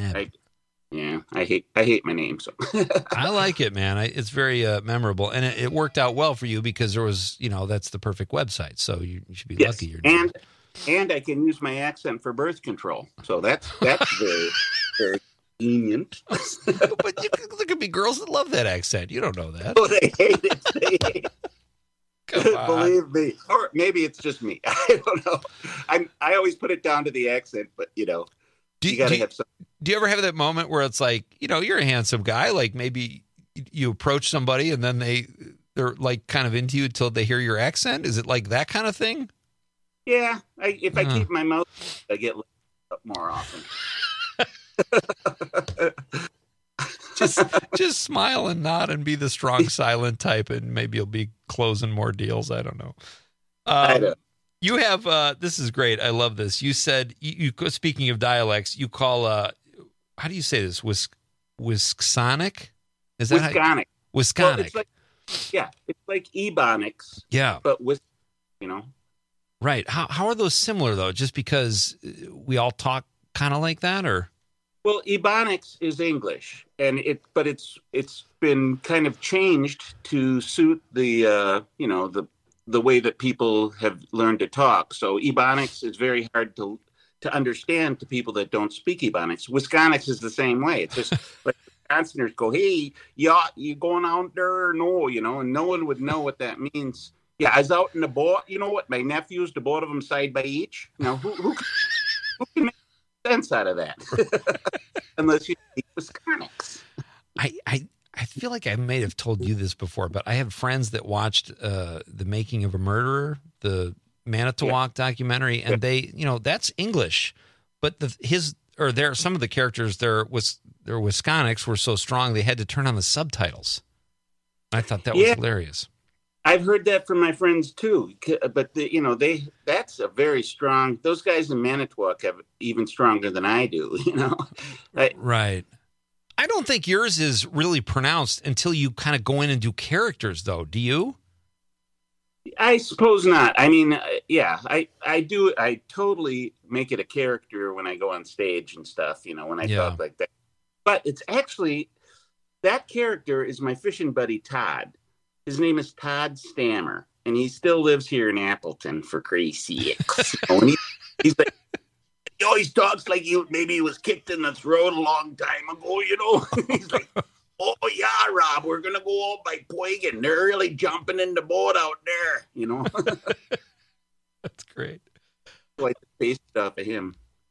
I hate my name. So I like it, man. It's very memorable, and it worked out well for you because there was, that's the perfect website. So you should be lucky. And I can use my accent for birth control. So that's very, very convenient. But there could be girls that love that accent. You don't know that. Oh, they hate it. Come on. Believe me. Or maybe it's just me. I don't know. I always put it down to the accent, but you gotta have some. Do you ever have that moment where it's like, you're a handsome guy, like maybe you approach somebody and then they're like kind of into you until they hear your accent? Is it like that kind of thing? Yeah. If I keep my mouth, I get lit up more often. just smile and nod and be the strong silent type, and maybe you'll be closing more deals. I don't know. I know. You have this is great. I love this. You said you speaking of dialects, you call how do you say this? Wisconic? Is that Wisconic? Wisconic. Well, it's like Ebonics. Yeah, but with you know. Right. How are those similar though? Just because we all talk kind of like that, or? Well, Ebonics is English, and it's been kind of changed to suit the the way that people have learned to talk. So Ebonics is very hard to understand to people that don't speak Ebonics. Wisconics is the same way. It's just like Wisconsiners go, "Hey, you going out there or no?" And no one would know what that means. Yeah, I was out in the boat. You know what? My nephews, the both of them side by each. Now, who can make sense out of that? Unless you speak Wisconics. I feel like I may have told you this before, but I have friends that watched The Making of a Murderer, the Manitowoc documentary, and they, that's English, but some of the characters, their Wisconics were so strong they had to turn on the subtitles. I thought that was hilarious. I've heard that from my friends too, but that's a very strong. Those guys in Manitowoc have even stronger than I do. Right. I don't think yours is really pronounced until you kind of go in and do characters, though. Do you? I suppose not. I mean, I do. I totally make it a character when I go on stage and stuff. When I talk like that. But it's actually that character is my fishing buddy Todd. His name is Todd Stammer, and he still lives here in Appleton for crazy. He's like, he always talks like maybe he was kicked in the throat a long time ago, He's like, "Oh yeah, Rob, we're gonna go out by Puig, and they're really jumping in the boat out there, That's great. Like based off of him.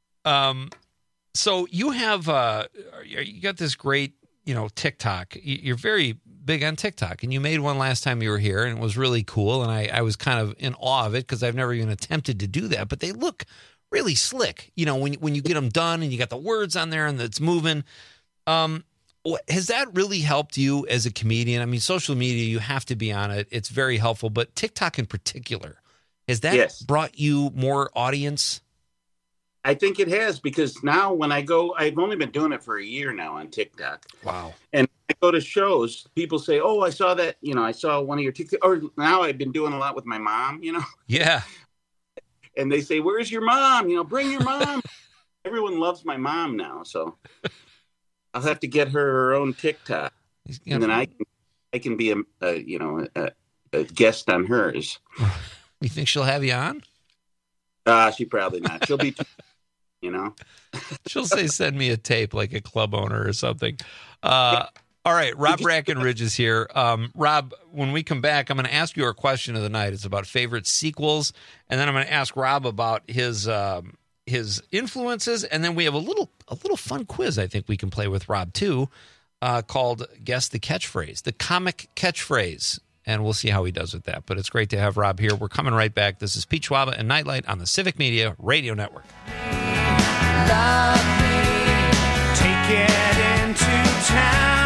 So you have you got this great TikTok. You're very big on TikTok, and you made one last time you were here, and it was really cool. And I was kind of in awe of it because I've never even attempted to do that, but they look really slick. When you get them done and you got the words on there and it's moving. Has that really helped you as a comedian? I mean, social media, you have to be on it. It's very helpful, but TikTok in particular, has that brought you more audience? I think it has, because now when I go, I've only been doing it for a year now on TikTok. Wow. And I go to shows, people say, "Oh, I saw that, I saw one of your TikTok," or now I've been doing a lot with my mom, Yeah. And they say, "Where's your mom? Bring your mom." Everyone loves my mom now, so I'll have to get her own TikTok, and then I can be a guest on hers. You think she'll have you on? She probably not. She'll be, She'll say, "Send me a tape," like a club owner or something. All right, Rob Brackenridge is here. Rob, when we come back, I'm going to ask you our question of the night. It's about favorite sequels, and then I'm going to ask Rob about his influences, and then we have a little fun quiz I think we can play with Rob too, called Guess the Catchphrase, the comic catchphrase, and we'll see how he does with that. But it's great to have Rob here. We're coming right back. This is Pete Schwaba and Nightlight on the Civic Media Radio Network. Love me, take it into town.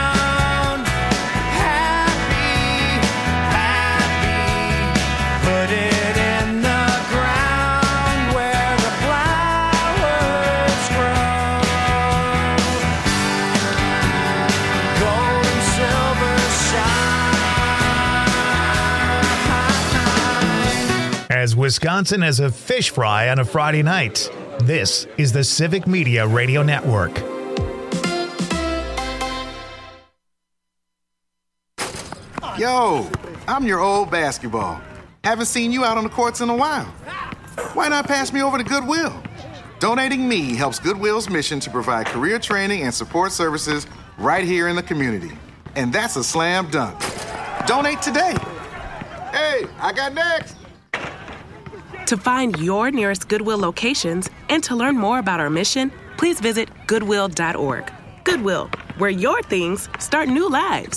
Put it in the ground where the flowers grow. Gold and silver shine. As Wisconsin has a fish fry on a Friday night, this is the Civic Media Radio Network. Yo, I'm your old basketball. Haven't seen you out on the courts in a while. Why not pass me over to Goodwill? Donating me helps Goodwill's mission to provide career training and support services right here in the community. And that's a slam dunk. Donate today. Hey, I got next. To find your nearest Goodwill locations and to learn more about our mission, please visit Goodwill.org. Goodwill, where your things start new lives.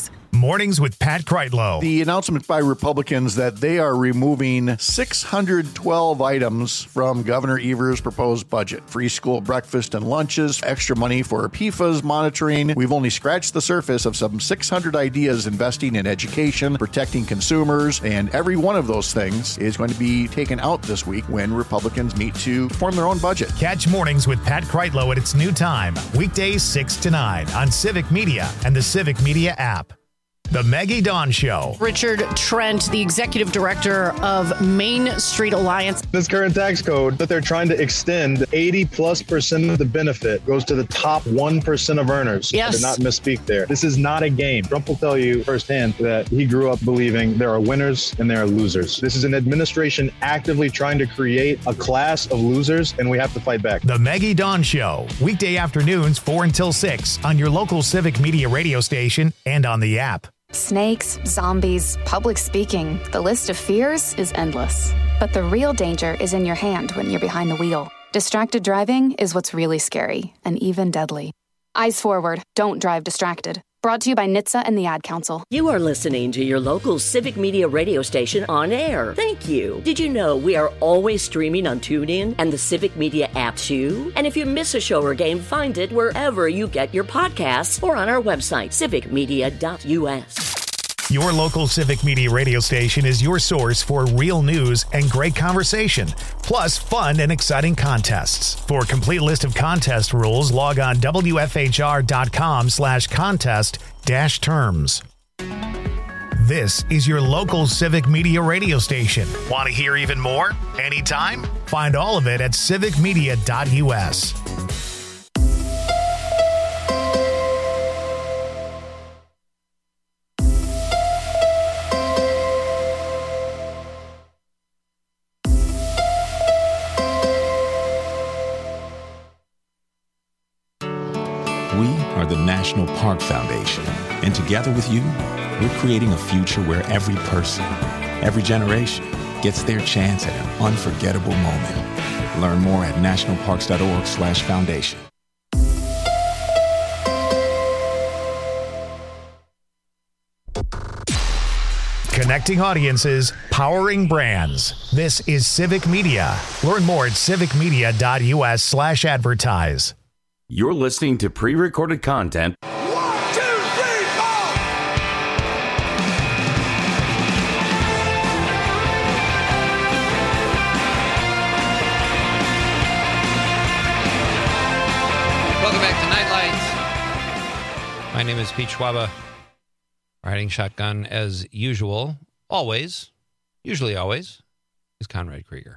Mornings with Pat Kreitlow. The announcement by Republicans that they are removing 612 items from Governor Evers' proposed budget. Free school breakfast and lunches, extra money for PFAS monitoring. We've only scratched the surface of some 600 ideas investing in education, protecting consumers, and every one of those things is going to be taken out this week when Republicans meet to form their own budget. Catch Mornings with Pat Kreitlow at its new time, weekdays 6 to 9 on Civic Media and the Civic Media app. The Maggie Dawn Show. Richard Trent, the executive director of Main Street Alliance. This current tax code that they're trying to extend, 80+% of the benefit goes to the top 1% of earners. Yes. I did not misspeak there. This is not a game. Trump will tell you firsthand that he grew up believing there are winners and there are losers. This is an administration actively trying to create a class of losers, and we have to fight back. The Maggie Dawn Show, weekday afternoons 4 until 6 on your local Civic Media radio station and on the app. Snakes, zombies, public speaking. The list of fears is endless. But the real danger is in your hand when you're behind the wheel. Distracted driving is what's really scary and even deadly. Eyes forward. Don't drive distracted. Brought to you by NHTSA and the Ad Council. You are listening to your local Civic Media radio station on air. Thank you. Did you know we are always streaming on TuneIn and the Civic Media app too? And if you miss a show or game, find it wherever you get your podcasts or on our website, civicmedia.us. Your local Civic Media radio station is your source for real news and great conversation, plus fun and exciting contests. For a complete list of contest rules, log on wfhr.com/contest-terms. This is your local Civic Media radio station. Want to hear even more? Anytime? Find all of it at civicmedia.us. We are the National Park Foundation, and together with you, we're creating a future where every person, every generation gets their chance at an unforgettable moment. Learn more at nationalparks.org/foundation. Connecting audiences, powering brands. This is Civic Media. Learn more at civicmedia.us/advertise. You're listening to pre-recorded content. Welcome back to Nightlight. My name is Pete Schwaba. Riding shotgun as usual. Usually always, is Conrad Krieger.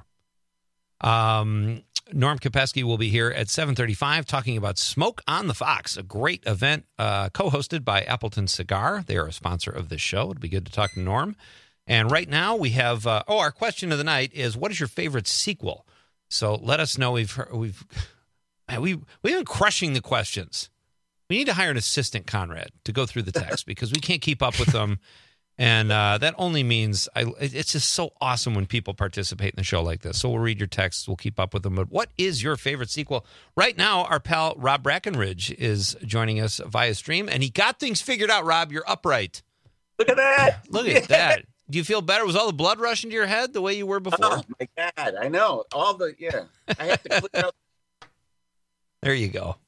Norm Kopesky will be here at 7:35 talking about Smoke on the Fox, a great event co-hosted by Appleton Cigar. They are a sponsor of this show. It'd be good to talk to Norm. And right now we have, our question of the night is, what is your favorite sequel? So let us know. We've been crushing the questions. We need to hire an assistant, Conrad, to go through the text because we can't keep up with them. And that only means it's just so awesome when people participate in the show like this. So we'll read your texts. We'll keep up with them. But what is your favorite sequel? Right now, our pal Rob Brackenridge is joining us via stream. And he got things figured out, Rob. You're upright. Look at that. Look at that. Do you feel better? Was all the blood rushing to your head the way you were before? Oh, my God. I know. I have to clear out. There you go.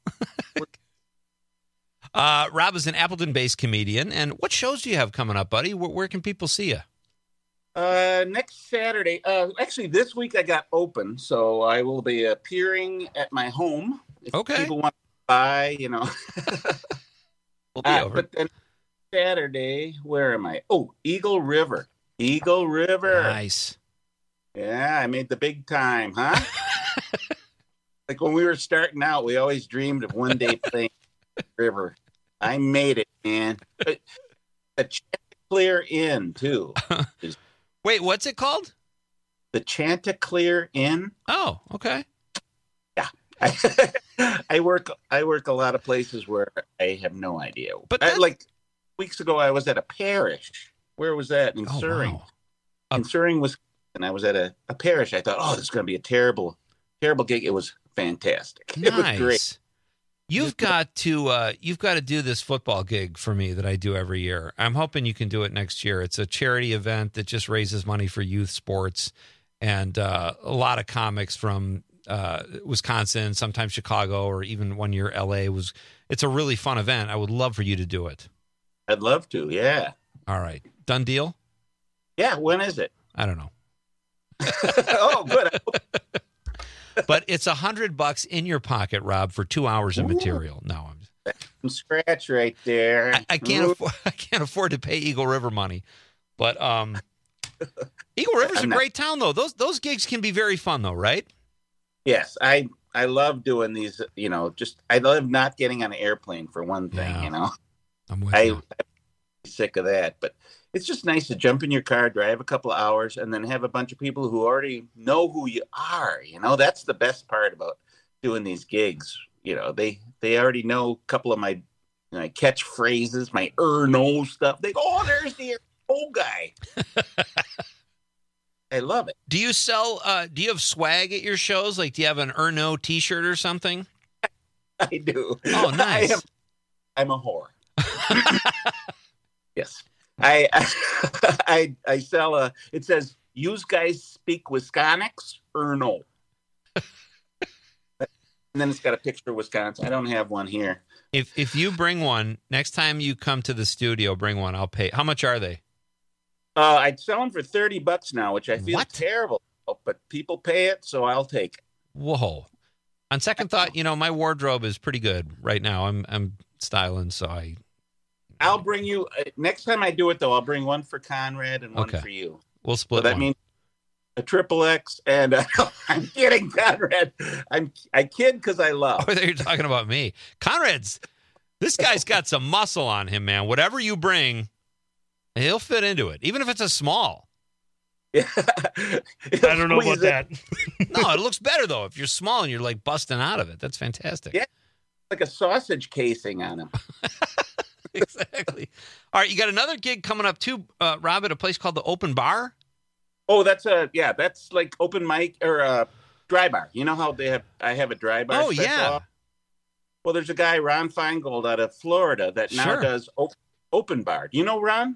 Rob is an Appleton-based comedian. And what shows do you have coming up, buddy? Where can people see you? Next Saturday. Actually, this week I got open, so I will be appearing at my home. If people want to buy, We'll be over. But then Saturday, where am I? Oh, Eagle River. Eagle River. Nice. Yeah, I made the big time, huh? Like when we were starting out, we always dreamed of one day playing River. I made it, man. The Chanticleer Inn, too. Wait, what's it called? The Chanticleer Inn. Oh, okay. Yeah. I work a lot of places where I have no idea. But like weeks ago, I was at a parish. Where was that? In Suring. Wow. In Suring, Wisconsin. I was at a parish. I thought, this is going to be a terrible gig. It was fantastic. Nice. It was great. You've got to do this football gig for me that I do every year. I'm hoping you can do it next year. It's a charity event that just raises money for youth sports, and a lot of comics from Wisconsin, sometimes Chicago, or even one year LA. It's a really fun event. I would love for you to do it. I'd love to. Yeah. All right. Done deal? Yeah. When is it? I don't know. Oh, good. But it's $100 in your pocket, Rob, for 2 hours of material. No, I'm scratch right there. I can't afford to pay Eagle River money, but Eagle River's a great town, though. Those gigs can be very fun, though, right? Yes, I love doing these. I love not getting on an airplane for one thing. Yeah. I'm with you. I'm sick of that, but it's just nice to jump in your car, drive a couple of hours, and then have a bunch of people who already know who you are. That's the best part about doing these gigs. They already know a couple of my catchphrases, my no stuff. They go, "Oh, there's the old guy." I love it. Do you sell? Do you have swag at your shows? Like, do you have an no T-shirt or something? I do. Oh, nice. I'm a whore. Yes. I sell it says, "You guys speak Wisconics or no?" And then it's got a picture of Wisconsin. I don't have one here. If you bring one, next time you come to the studio, bring one. I'll pay. How much are they? I'd sell them for $30 now, which I feel terrible, but people pay it, so I'll take it. Whoa. On second thought, my wardrobe is pretty good right now. I'm styling, so I'll bring you next time I do it, though. I'll bring one for Conrad and one for you. We'll split. So that means a XXX, and I'm kidding, Conrad. I kid because I love. Oh, you're talking about me, Conrad's. This guy's got some muscle on him, man. Whatever you bring, he'll fit into it, even if it's a small. Yeah, I don't know about that. No, it looks better though if you're small and you're like busting out of it. That's fantastic. Yeah, like a sausage casing on him. Exactly. All right, you got another gig coming up too, Rob, at a place called the Open Bar. Oh, that's like open mic or dry bar. You know how I have a dry bar. Oh yeah. Well, there's a guy, Ron Feingold, out of Florida that now does open bar. Do you know Ron?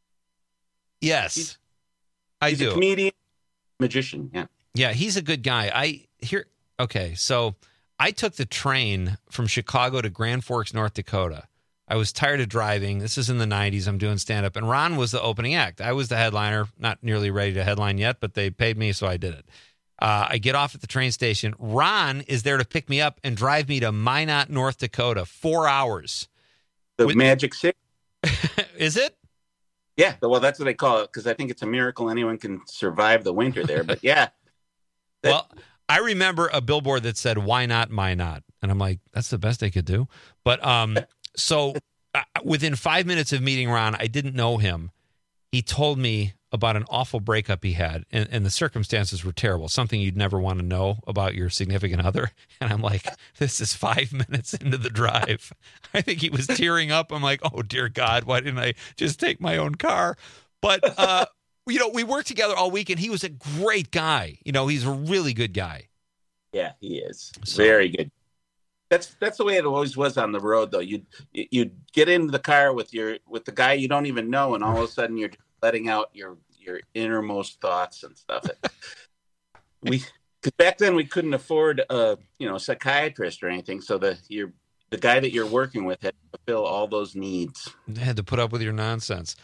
Yes, I do. A comedian, magician. Yeah. Yeah, he's a good guy. Okay, so I took the train from Chicago to Grand Forks, North Dakota. I was tired of driving. This is in the 90s. I'm doing stand-up, and Ron was the opening act. I was the headliner, not nearly ready to headline yet, but they paid me, so I did it. I get off at the train station. Ron is there to pick me up and drive me to Minot, North Dakota, 4 hours. The Magic City? Is it? Yeah, well, that's what they call it, because I think it's a miracle anyone can survive the winter there. But yeah. Well, I remember a billboard that said, "Why not Minot?" And I'm like, that's the best they could do. But so within 5 minutes of meeting Ron, I didn't know him. He told me about an awful breakup he had, and the circumstances were terrible, something you'd never want to know about your significant other. And I'm like, this is 5 minutes into the drive. I think he was tearing up. I'm like, oh, dear God, why didn't I just take my own car? But, we worked together all week, and he was a great guy. He's a really good guy. Yeah, he is. Very good. That's the way it always was on the road, though. You'd get into the car with the guy you don't even know, and all of a sudden you're letting out your innermost thoughts and stuff. Because back then we couldn't afford a psychiatrist or anything, so the guy that you're working with had to fulfill all those needs. They had to put up with your nonsense.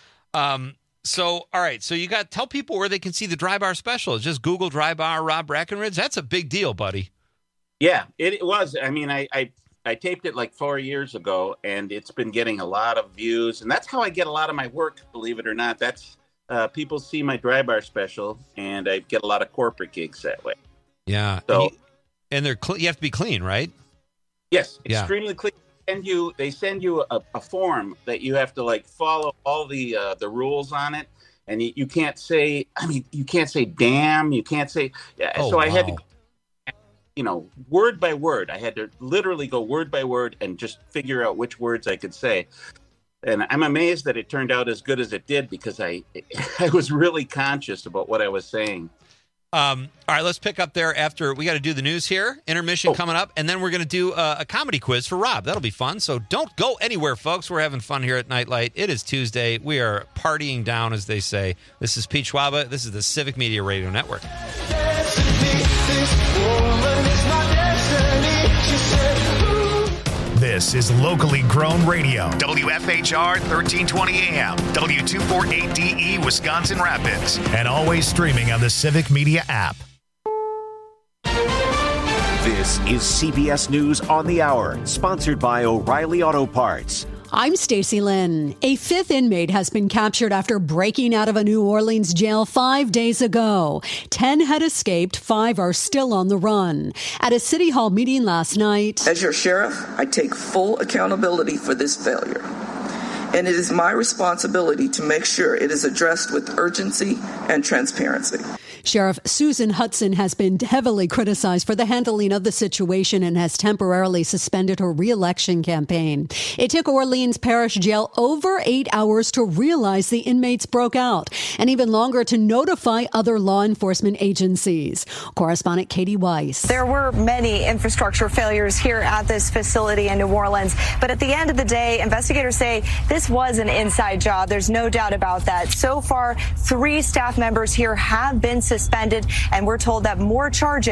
So all right, so tell people where they can see the Dry Bar special. Just Google Dry Bar Rob Breckenridge. That's a big deal, buddy. Yeah, it was. I mean, I taped it like 4 years ago, and it's been getting a lot of views, and that's how I get a lot of my work, believe it or not. That's people see my Dry Bar special, and I get a lot of corporate gigs that way. Yeah, so, and they're you have to be clean, right? Yes, extremely clean. They send you a form that you have to follow all the rules on it, and you can't say. I mean, you can't say damn. You can't say. I had to. Word by word. I had to literally go word by word and just figure out which words I could say. And I'm amazed that it turned out as good as it did, because I was really conscious about what I was saying. All right, let's pick up there after we got to do the news here. Intermission coming up, and then we're going to do a comedy quiz for Rob. That'll be fun. So don't go anywhere, folks. We're having fun here at Nightlight. It is Tuesday. We are partying down, as they say. This is Pete Schwaba. This is the Civic Media Radio Network. This is locally grown radio. WFHR 1320 AM, W248DE Wisconsin Rapids, and always streaming on the Civic Media app. This is CBS News on the Hour, sponsored by O'Reilly Auto Parts. I'm Stacey Lynn. A fifth inmate has been captured after breaking out of a New Orleans jail 5 days ago. 10 had escaped, 5 are still on the run. At a City Hall meeting last night, as your sheriff, I take full accountability for this failure. And it is my responsibility to make sure it is addressed with urgency and transparency. Sheriff Susan Hudson has been heavily criticized for the handling of the situation and has temporarily suspended her re-election campaign. It took Orleans Parish Jail over 8 hours to realize the inmates broke out, and even longer to notify other law enforcement agencies. Correspondent Katie Weiss. There were many infrastructure failures here at this facility in New Orleans, but at the end of the day, investigators say this was an inside job. There's no doubt about that. So far, 3 staff members here have been suspended, and we're told that more charges